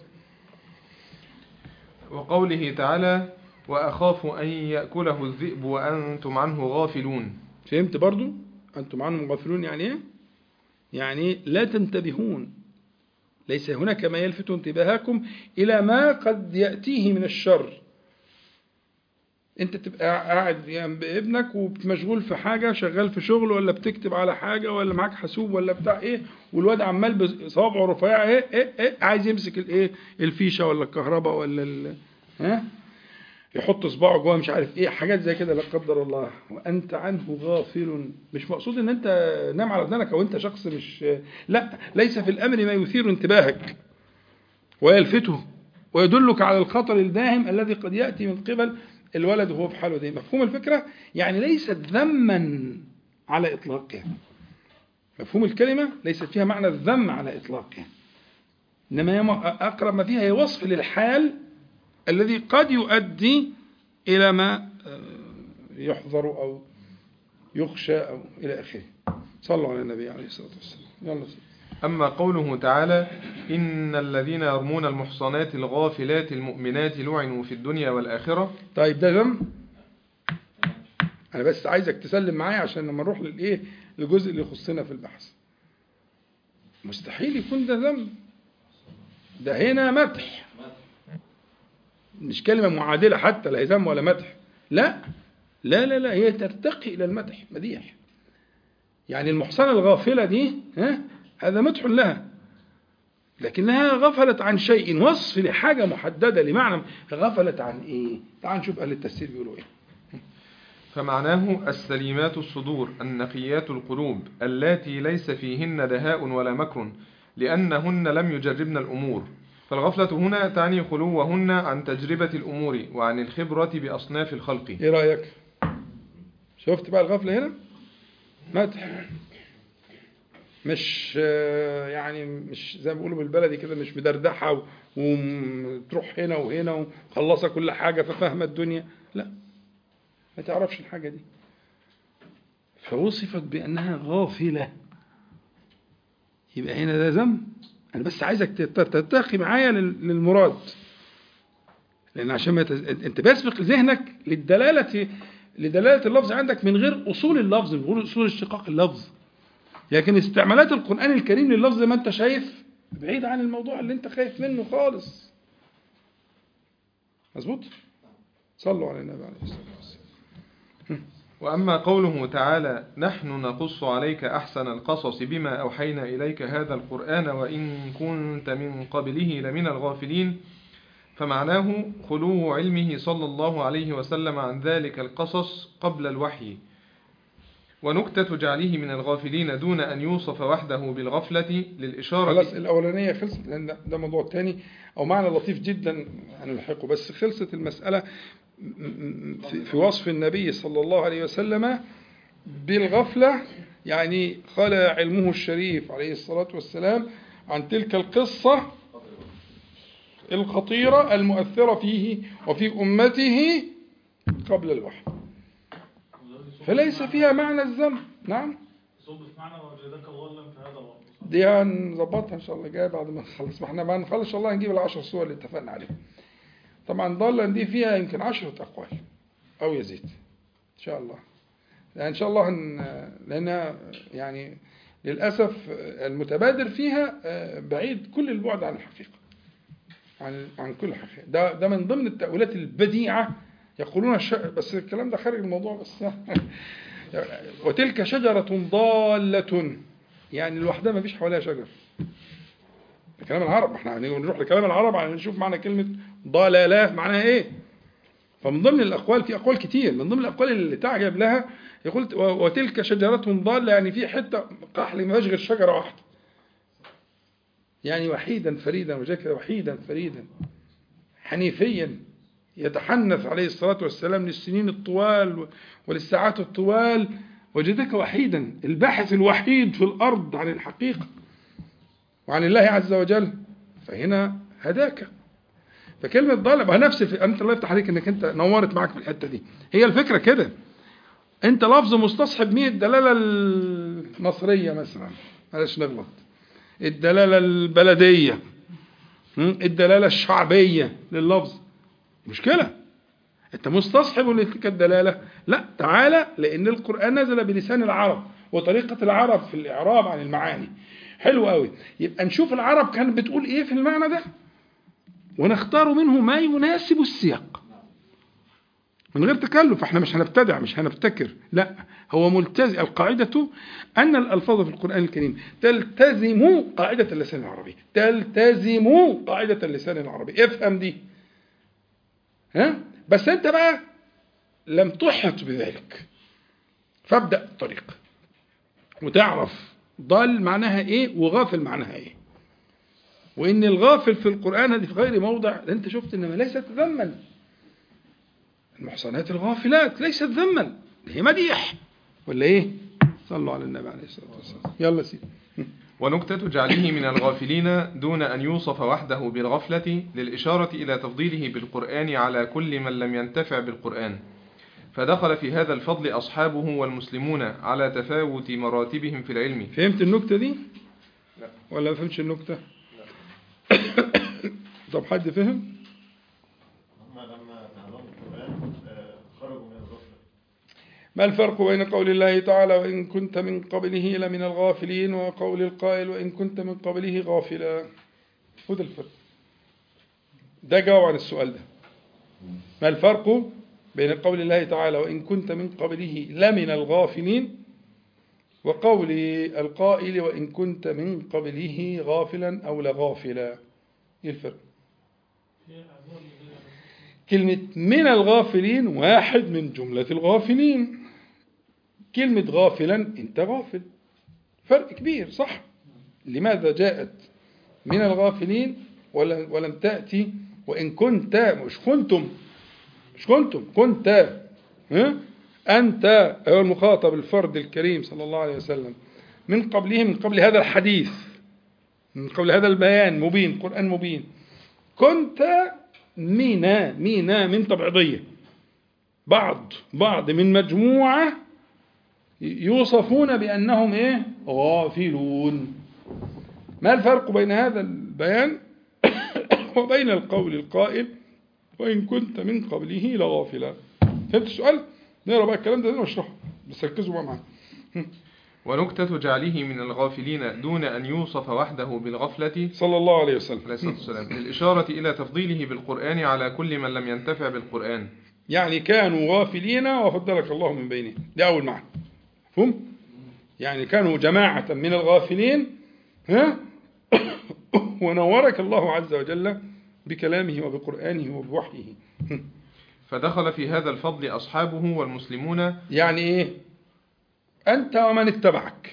وقوله تعالى وأخاف أن يأكله الذئب وأنتم عنه غافلون. فهمت برضو؟ أنتم عنه غافلون يعني إيه؟ يعني لا تنتبهون، ليس هناك ما يلفت انتباهكم إلى ما قد يأتيه من الشر. انت تبقى قاعد يعني بابنك ومشغول في حاجة، شغال في شغل ولا بتكتب على حاجة ولا معاك حاسوب ولا بتاع ايه، والواد عمال بصوابعه رفيعة ايه ايه ايه عايز يمسك الايه الفيشة ولا الكهرباء ولا ال... ها يحط صباعه جوه مش عارف ايه، حاجات زي كده لا قدر الله، وانت عنه غافل. مش مقصود ان انت نام على ودنك او انت شخص مش، لا، ليس في الامر ما يثير انتباهك ويلفته ويدلك على الخطر الداهم الذي قد يأتي من قبل الولد وهو في حاله دي. مفهوم الفكرة؟ يعني ليست ذما على إطلاقها، مفهوم الكلمة ليست فيها معنى الذم على إطلاقها، إنما أقرب ما فيها هي وصف للحال الذي قد يؤدي إلى ما يحذر أو يخشى أو إلى آخره. صلوا على النبي عليه الصلاة والسلام. يلا سيدي. أما قوله تعالى إن الذين يرمون المحصنات الغافلات المؤمنات لعنوا في الدنيا والآخرة. طيب ده ذم؟ أنا بس عايزك تسلم معايا عشان لما نروح للإيه الجزء اللي يخصنا في البحث. مستحيل يكون ده ذم، ده هنا مدح، مش كلمة معادلة حتى، لا ذم ولا مدح، لا لا لا لا هي ترتقي إلى المدح، مديح. يعني المحصنة الغافلة دي ها هذا مدح لها، لكنها غفلت عن شيء، وصف لحاجة محددة لمعنى. غفلت عن إيه؟ تعال نشوف أهل التفسير بيقولوا إيه. فمعناه السليمات الصدور النقيات القلوب اللاتي ليس فيهن دهاء ولا مكر لأنهن لم يجربن الأمور. فالغفلة هنا تعني خلوهن عن تجربة الأمور وعن الخبرة بأصناف الخلق. إيه رأيك؟ شفت بقى الغفلة هنا؟ مدح، مش يعني مش زي ما بيقولوا بالبلدي كده، مش مدردحة وتروح هنا وهنا وخلصها كل حاجة ففهم الدنيا، لا، ما تعرفش الحاجة دي، فوصفت بأنها غافلة. يبقى هنا ده ذم. أنا بس عايزك تتقي معايا للمراد، لأن عشان ما يتز... أنت بيسبق ذهنك للدلالة لدلالة اللفظ عندك من غير أصول اللفظ، من غير أصول اشتقاق اللفظ. لكن استعمالات القرآن الكريم لللفظ زي ما أنت شايف بعيد عن الموضوع اللي أنت خايف منه خالص. مظبوط؟ صلوا على النبي عليه الصلاة والسلام. وأما قوله تعالى نحن نقص عليك أحسن القصص بما أوحينا إليك هذا القرآن وإن كنت من قبله لمن الغافلين، فمعناه خلو علمه صلى الله عليه وسلم عن ذلك القصص قبل الوحي، ونكتة جعله من الغافلين دون أن يوصف وحده بالغفلة للإشارة. خلاص الأولانية خلصت، لأن ده موضوع تاني أو معنى لطيف جدا هنلحقه، بس خلصت المسألة في وصف النبي صلى الله عليه وسلم بالغفلة، يعني خلى علمه الشريف عليه الصلاة والسلام عن تلك القصة الخطيرة المؤثرة فيه وفي أمته قبل الوحي، فليس فيها معنى الذم. نعم دي هنظبطها إن شاء الله جاي بعد ما نخلص، ما احنا ما نخلص إن شاء الله هنجيب العشر صور اللي اتفقنا عليهم. طبعا ضالا دي فيها يمكن عشرة أقوال أو يزيد إن شاء الله، يعني إن شاء الله هن... لأنها يعني للأسف المتبادر فيها بعيد كل البعد عن الحقيقة، عن عن كل حقيقة. ده ده من ضمن التأويلات البديعة يقولون الش... بس الكلام ده خارج الموضوع بس وتلك شجرة ضالة، يعني لوحدها ما فيش حواليها شجر. كلام العرب، احنا هنروح لكلام العرب عشان نشوف معنى كلمة ضلالة معناها ايه. فمن ضمن الأقوال، في أقوال كتير، من ضمن الأقوال اللي تعجب لها يقول وتلك شجرة ضالة، يعني في حتة قحل ما فيهاش غير شجرة واحدة، يعني وحيدا فريدا، وجاك وحيدا فريدا حنيفيا يتحنث عليه الصلاة والسلام للسنين الطوال وللساعات الطوال، وجدك وحيدا الباحث الوحيد في الأرض عن الحقيقة وعن الله عز وجل، فهنا هداك. فكلمة ضالة بها نفس، أنت الله يفتح عليك أنك أنت نورت معك في الحتة دي. هي الفكرة كده، أنت لفظ مستصحب مين؟ الدلالة المصرية مثلا، بلاش نغلط، الدلالة البلدية، الدلالة الشعبية لللفظ، مشكلة. أنت مستصحب لتلك الدلالة؟ لا، تعالى، لأن القرآن نزل بلسان العرب وطريقة العرب في الإعراب عن المعاني. حلو قوي. يبقى نشوف العرب كانت بتقول إيه في المعنى ده ونختار منه ما يناسب السياق من غير تكلف. احنا مش هنبتدع، مش هنبتكر، لا، هو ملتزم. القاعدة أن الألفاظ في القرآن الكريم تلتزم قاعدة اللسان العربي، تلتزم قاعدة اللسان العربي. افهم دي، ها؟ بس أنت بقى لم تحط بذلك، فابدأ الطريق وتعرف ضال معناها إيه وغافل معناها إيه. وإن الغافل في القرآن هذه في غير موضع، أنت شفت إنما ليست ذما. المحصنات الغافلات ليست ذما، هي مديح ولا إيه؟ صلوا على النبي عليه الصلاة والسلام. يلا سيدي. ونكتة جعله من الغافلين دون أن يوصف وحده بالغفلة للإشارة إلى تفضيله بالقرآن على كل من لم ينتفع بالقرآن، فدخل في هذا الفضل أصحابه والمسلمون على تفاوت مراتبهم في العلم. فهمت النكتة دي؟ لا. ولا ما فهمتش النكتة؟ طب حد فهم؟ هم لما تعلموا القرآن خرجوا من الغفلة. ما الفرق بين قول الله تعالى وإن كنت من قبله لمن الغافلين وقول القائل وإن كنت من قبله غافلا؟ خذ الفرق ده، جاوب عن السؤال ده. ما الفرق بين قول الله تعالى وإن كنت من قبله لمن الغافلين وقول القائل وإن كنت من قبله غافلا أو لغافلا؟ ايه الفرق؟ كلمة من الغافلين واحد من جملة الغافلين، كلمة غافلا انت غافل، فرق كبير، صح؟ لماذا جاءت من الغافلين ولم تأتي وإن كنت؟ مش كنتم، مش كنتم، كنت، ها؟ أنت أيها المخاطب الفرد الكريم صلى الله عليه وسلم، من قبله، من قبل هذا الحديث، من قبل هذا البيان مبين، قرآن مبين، كنت مينا، مينا من تبعضية، بعض بعض من مجموعة يوصفون بأنهم إيه؟ غافلون. ما الفرق بين هذا البيان وبين القول القائل وإن كنت من قبله لغافلا؟ فهمت السؤال؟ نقرأ بقى الكلام ده ونشرحه، بس ركزوا بقى معايا. ونكتة جعله من الغافلين دون أن يوصف وحده بالغفلة صلى الله عليه وسلم عليه الصلاة والسلام للإشارة إلى تفضيله بالقرآن على كل من لم ينتفع بالقرآن، يعني كانوا غافلين وفضلك الله من بينهم، ده أول معنى، فهم؟ يعني كانوا جماعة من الغافلين، ها؟ ونورك الله عز وجل بكلامه وبقرآنه وبوحيه. فدخل في هذا الفضل أصحابه والمسلمون. يعني إيه؟ أنت ومن اتبعك،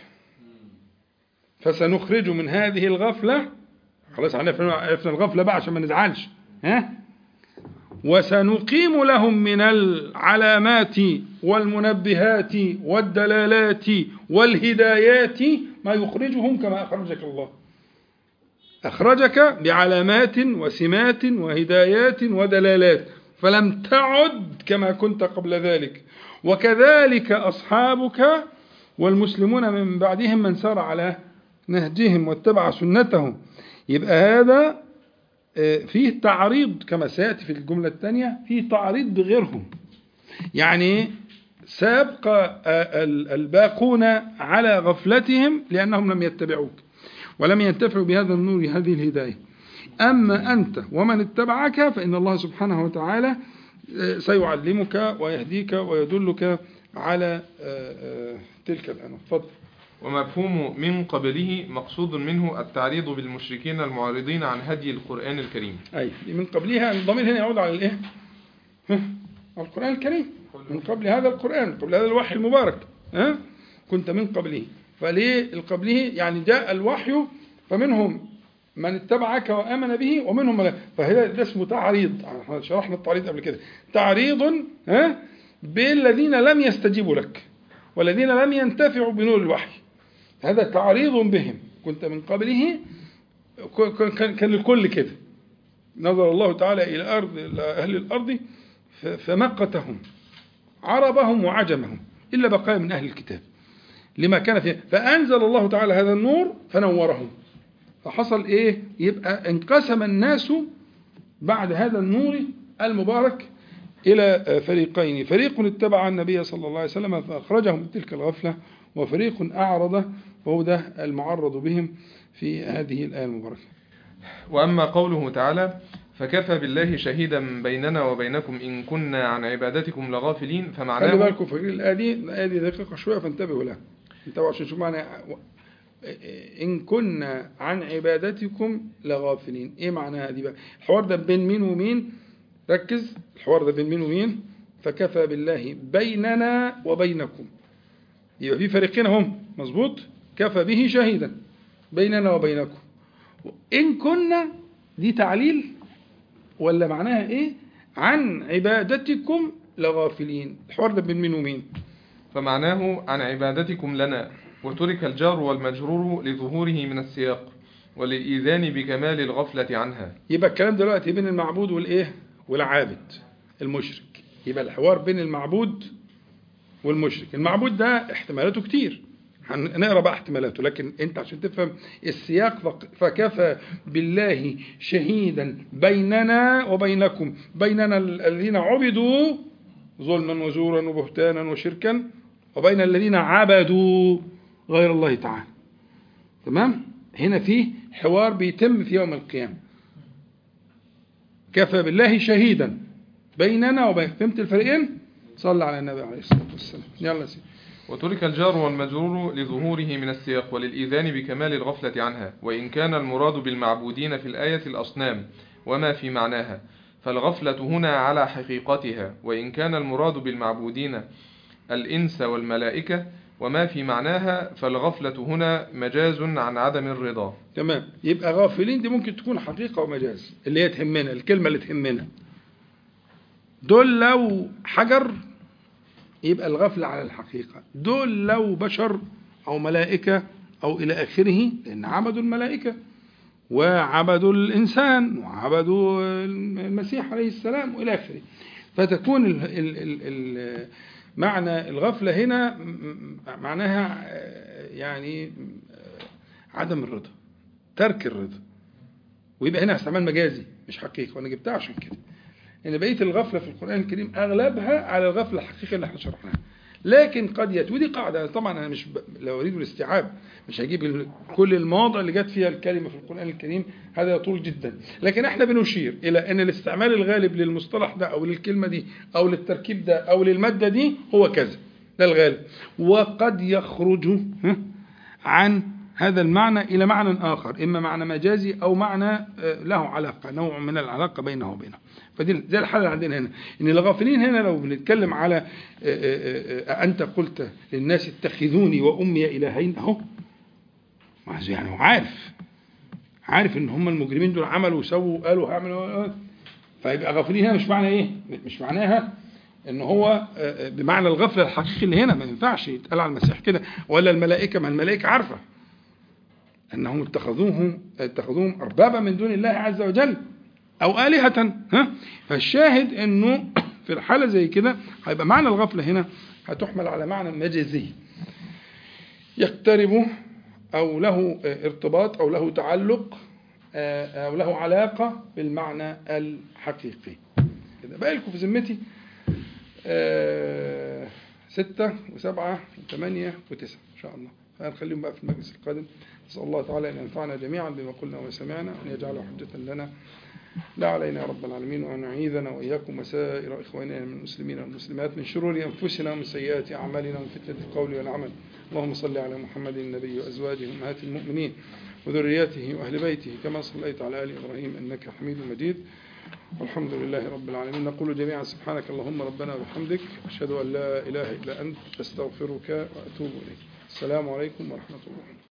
فسنخرج من هذه الغفلة، خلاص عرفنا الغفلة بقى عشان ما نزعلش، ها؟ وسنقيم لهم من العلامات والمنبهات والدلالات والهدايات ما يخرجهم كما أخرجك الله، أخرجك بعلامات وسمات وهدايات ودلالات، فلم تعد كما كنت قبل ذلك. وكذلك أصحابك والمسلمون من بعدهم من سار على نهجهم واتبع سنتهم. يبقى هذا فيه تعريض كما سيأتي في الجملة الثانية، فيه تعريض بغيرهم، يعني سابق الباقون على غفلتهم لأنهم لم يتبعوك ولم ينتفعوا بهذا النور، هذه الهداية. أما أنت ومن اتبعك فإن الله سبحانه وتعالى سيعلمك ويهديك ويدلك على تلك الأنوار. تفضل. ومفهوم من قبله مقصود منه التعريض بالمشركين المعارضين عن هدي القرآن الكريم. أي من قبلها، الضمير هنا يعود على الإيه؟ القرآن الكريم، من قبل هذا القرآن، قبل هذا الوحي المبارك، ها؟ كنت من قبله، فليه القبله؟ يعني جاء الوحي فمنهم من اتبعك وآمن به ومنهم من، فهذا ده اسمه تعريض، شرحنا التعريض قبل كده، تعريض ها بالذين لم يستجيبوا لك والذين لم ينتفعوا بنور الوحي، هذا تعريض بهم. كنت من قبله كان الكل كده، نظر الله تعالى إلى أرض إلى أهل الأرض فمقتهم، عربهم وعجمهم، إلا بقايا من أهل الكتاب لما كان فيه. فأنزل الله تعالى هذا النور فنورهم، فحصل إيه؟ يبقى انقسم الناس بعد هذا النور المبارك إلى فريقين، فريق اتبع النبي صلى الله عليه وسلم فأخرجهم من تلك الغفلة، وفريق أعرض وهو ده المعرض بهم في هذه الآية المباركة. وأما قوله تعالى فكفى بالله شهيدا بيننا وبينكم إن كنا عن عبادتكم لغافلين، فمعناه خلي بالكم فاكرين الآية دي، الآية دي دقيقة شوية فانتبهوا لها، انتبهوا عشان شوفوا معنى إن كنا عن عبادتكم لغافلين. إيه معناها دي بقى؟ الحوار ده بين مين ومين؟ ركز، الحوار ده بين مين ومين؟ فكفى بالله بيننا وبينكم، يبقى في فريقين هم، مظبوط؟ كفى به شهيدا بيننا وبينكم. إن كنا دي تعليل ولا معناها إيه؟ عن عبادتكم لغافلين، الحوار ده بين مين ومين؟ فمعناه عن عبادتكم لنا، وترك الجار والمجرور لظهوره من السياق وللإيذان بكمال الغفلة عنها. يبقى الكلام دلوقتي بين المعبود والإيه؟ والعابد المشرك. يبقى الحوار بين المعبود والمشرك. المعبود ده احتمالاته كتير، هنقرا بقى احتمالاته، لكن انت عشان تفهم السياق فكفى بالله شهيدا بيننا وبينكم، بيننا الذين عبدوا ظلما وزورا وبهتانا وشركا، وبين الذين عبدوا غير الله تعالى. تمام؟ هنا فيه حوار بيتم في يوم القيامة. كفى بالله شهيدا بيننا وبين، فهمت الفريقين؟ صلى على النبي عليه الصلاة والسلام. يلا سيدي. وترك الجار والمجرور لظهوره من السياق وللإيذان بكمال الغفلة عنها، وإن كان المراد بالمعبودين في الآية الأصنام وما في معناها، فالغفلة هنا على حقيقتها، وإن كان المراد بالمعبودين الإنس والملائكة وما في معناها، فالغفلة هنا مجاز عن عدم الرضا. تمام. يبقى غافلين دي ممكن تكون حقيقة ومجاز، اللي هي تهمنا، الكلمة اللي تهمنا. دول لو حجر يبقى الغفلة على الحقيقة، دول لو بشر أو ملائكة أو إلى آخره، لأن عبدوا الملائكة وعبدوا الإنسان وعبدوا المسيح عليه السلام وإلى آخره. فتكون ال ال ال ال معنى الغفلة هنا معناها يعني عدم الرضا، ترك الرضا، ويبقى هنا استعمال مجازي مش حقيقي، وأنا جبتها عشان كده. إن بقية الغفلة في القرآن الكريم أغلبها على الغفلة الحقيقية اللي احنا شرحناها، لكن قد يأتي، ودي قاعدة طبعا أنا مش ب... لو أريد الاستيعاب مش هجيب كل المواضع اللي جت فيها الكلمة في القرآن الكريم، هذا يطول جدا، لكن احنا بنشير إلى أن الاستعمال الغالب للمصطلح ده أو للكلمة دي أو للتركيب ده أو للمادة دي هو كذا، ده الغالب، وقد يخرج عن هذا المعنى إلى معنى آخر، إما معنى مجازي أو معنى له علاقة، نوع من العلاقة بينه وبينه. فدي زي الحالة اللي عندنا هنا، إن الغافلين هنا لو بنتكلم على أنت قلت للناس اتخذوني وأمي إلهين، أهو يعني هو عارف عارف إن هم المجرمين دول عملوا وسووا وقالوا هعملوا، فيبقى غافلين هنا مش معنى إيه؟ مش معناها إن هو بمعنى الغفلة الحقيقي اللي هنا، ما ينفعش يتقال على المسيح كده ولا الملائكة، ما الملائكة عارفة أنهم اتخذوهم اتخذوهم أربابا من دون الله عز وجل أو آلهة. ها؟ فالشاهد أنه في الحالة زي كده هيبقى معنى الغفلة هنا هتحمل على معنى مجازي يقترب أو له ارتباط أو له تعلق أو له علاقة بالمعنى الحقيقي. كده بقى لكم في ذمتي ستة وسبعة وثمانية وتسعة إن شاء الله، هنخليهم بقى في المجلس القادم. نسأل الله تعالى أن ينفعنا جميعا بما قلنا وسمعنا، وأن يجعله حجة لنا لا علينا يا رب العالمين، وأن يعيذنا وإياكم وسائر إخواننا من المسلمين والمسلمات من شرور أنفسنا ومن سيئات أعمالنا ومن فتنة القول والعمل. اللهم صل على محمد النبي وأزواجه أمهات المؤمنين وذرياته وأهل بيته كما صليت على آل إبراهيم إنك حميد مجيد، والحمد لله رب العالمين. نقول جميعا سبحانك اللهم ربنا وبحمدك، أشهد أن لا إله إلا أنت، أستغفرك وأتوب إليك. السلام عليكم ورحمة الله.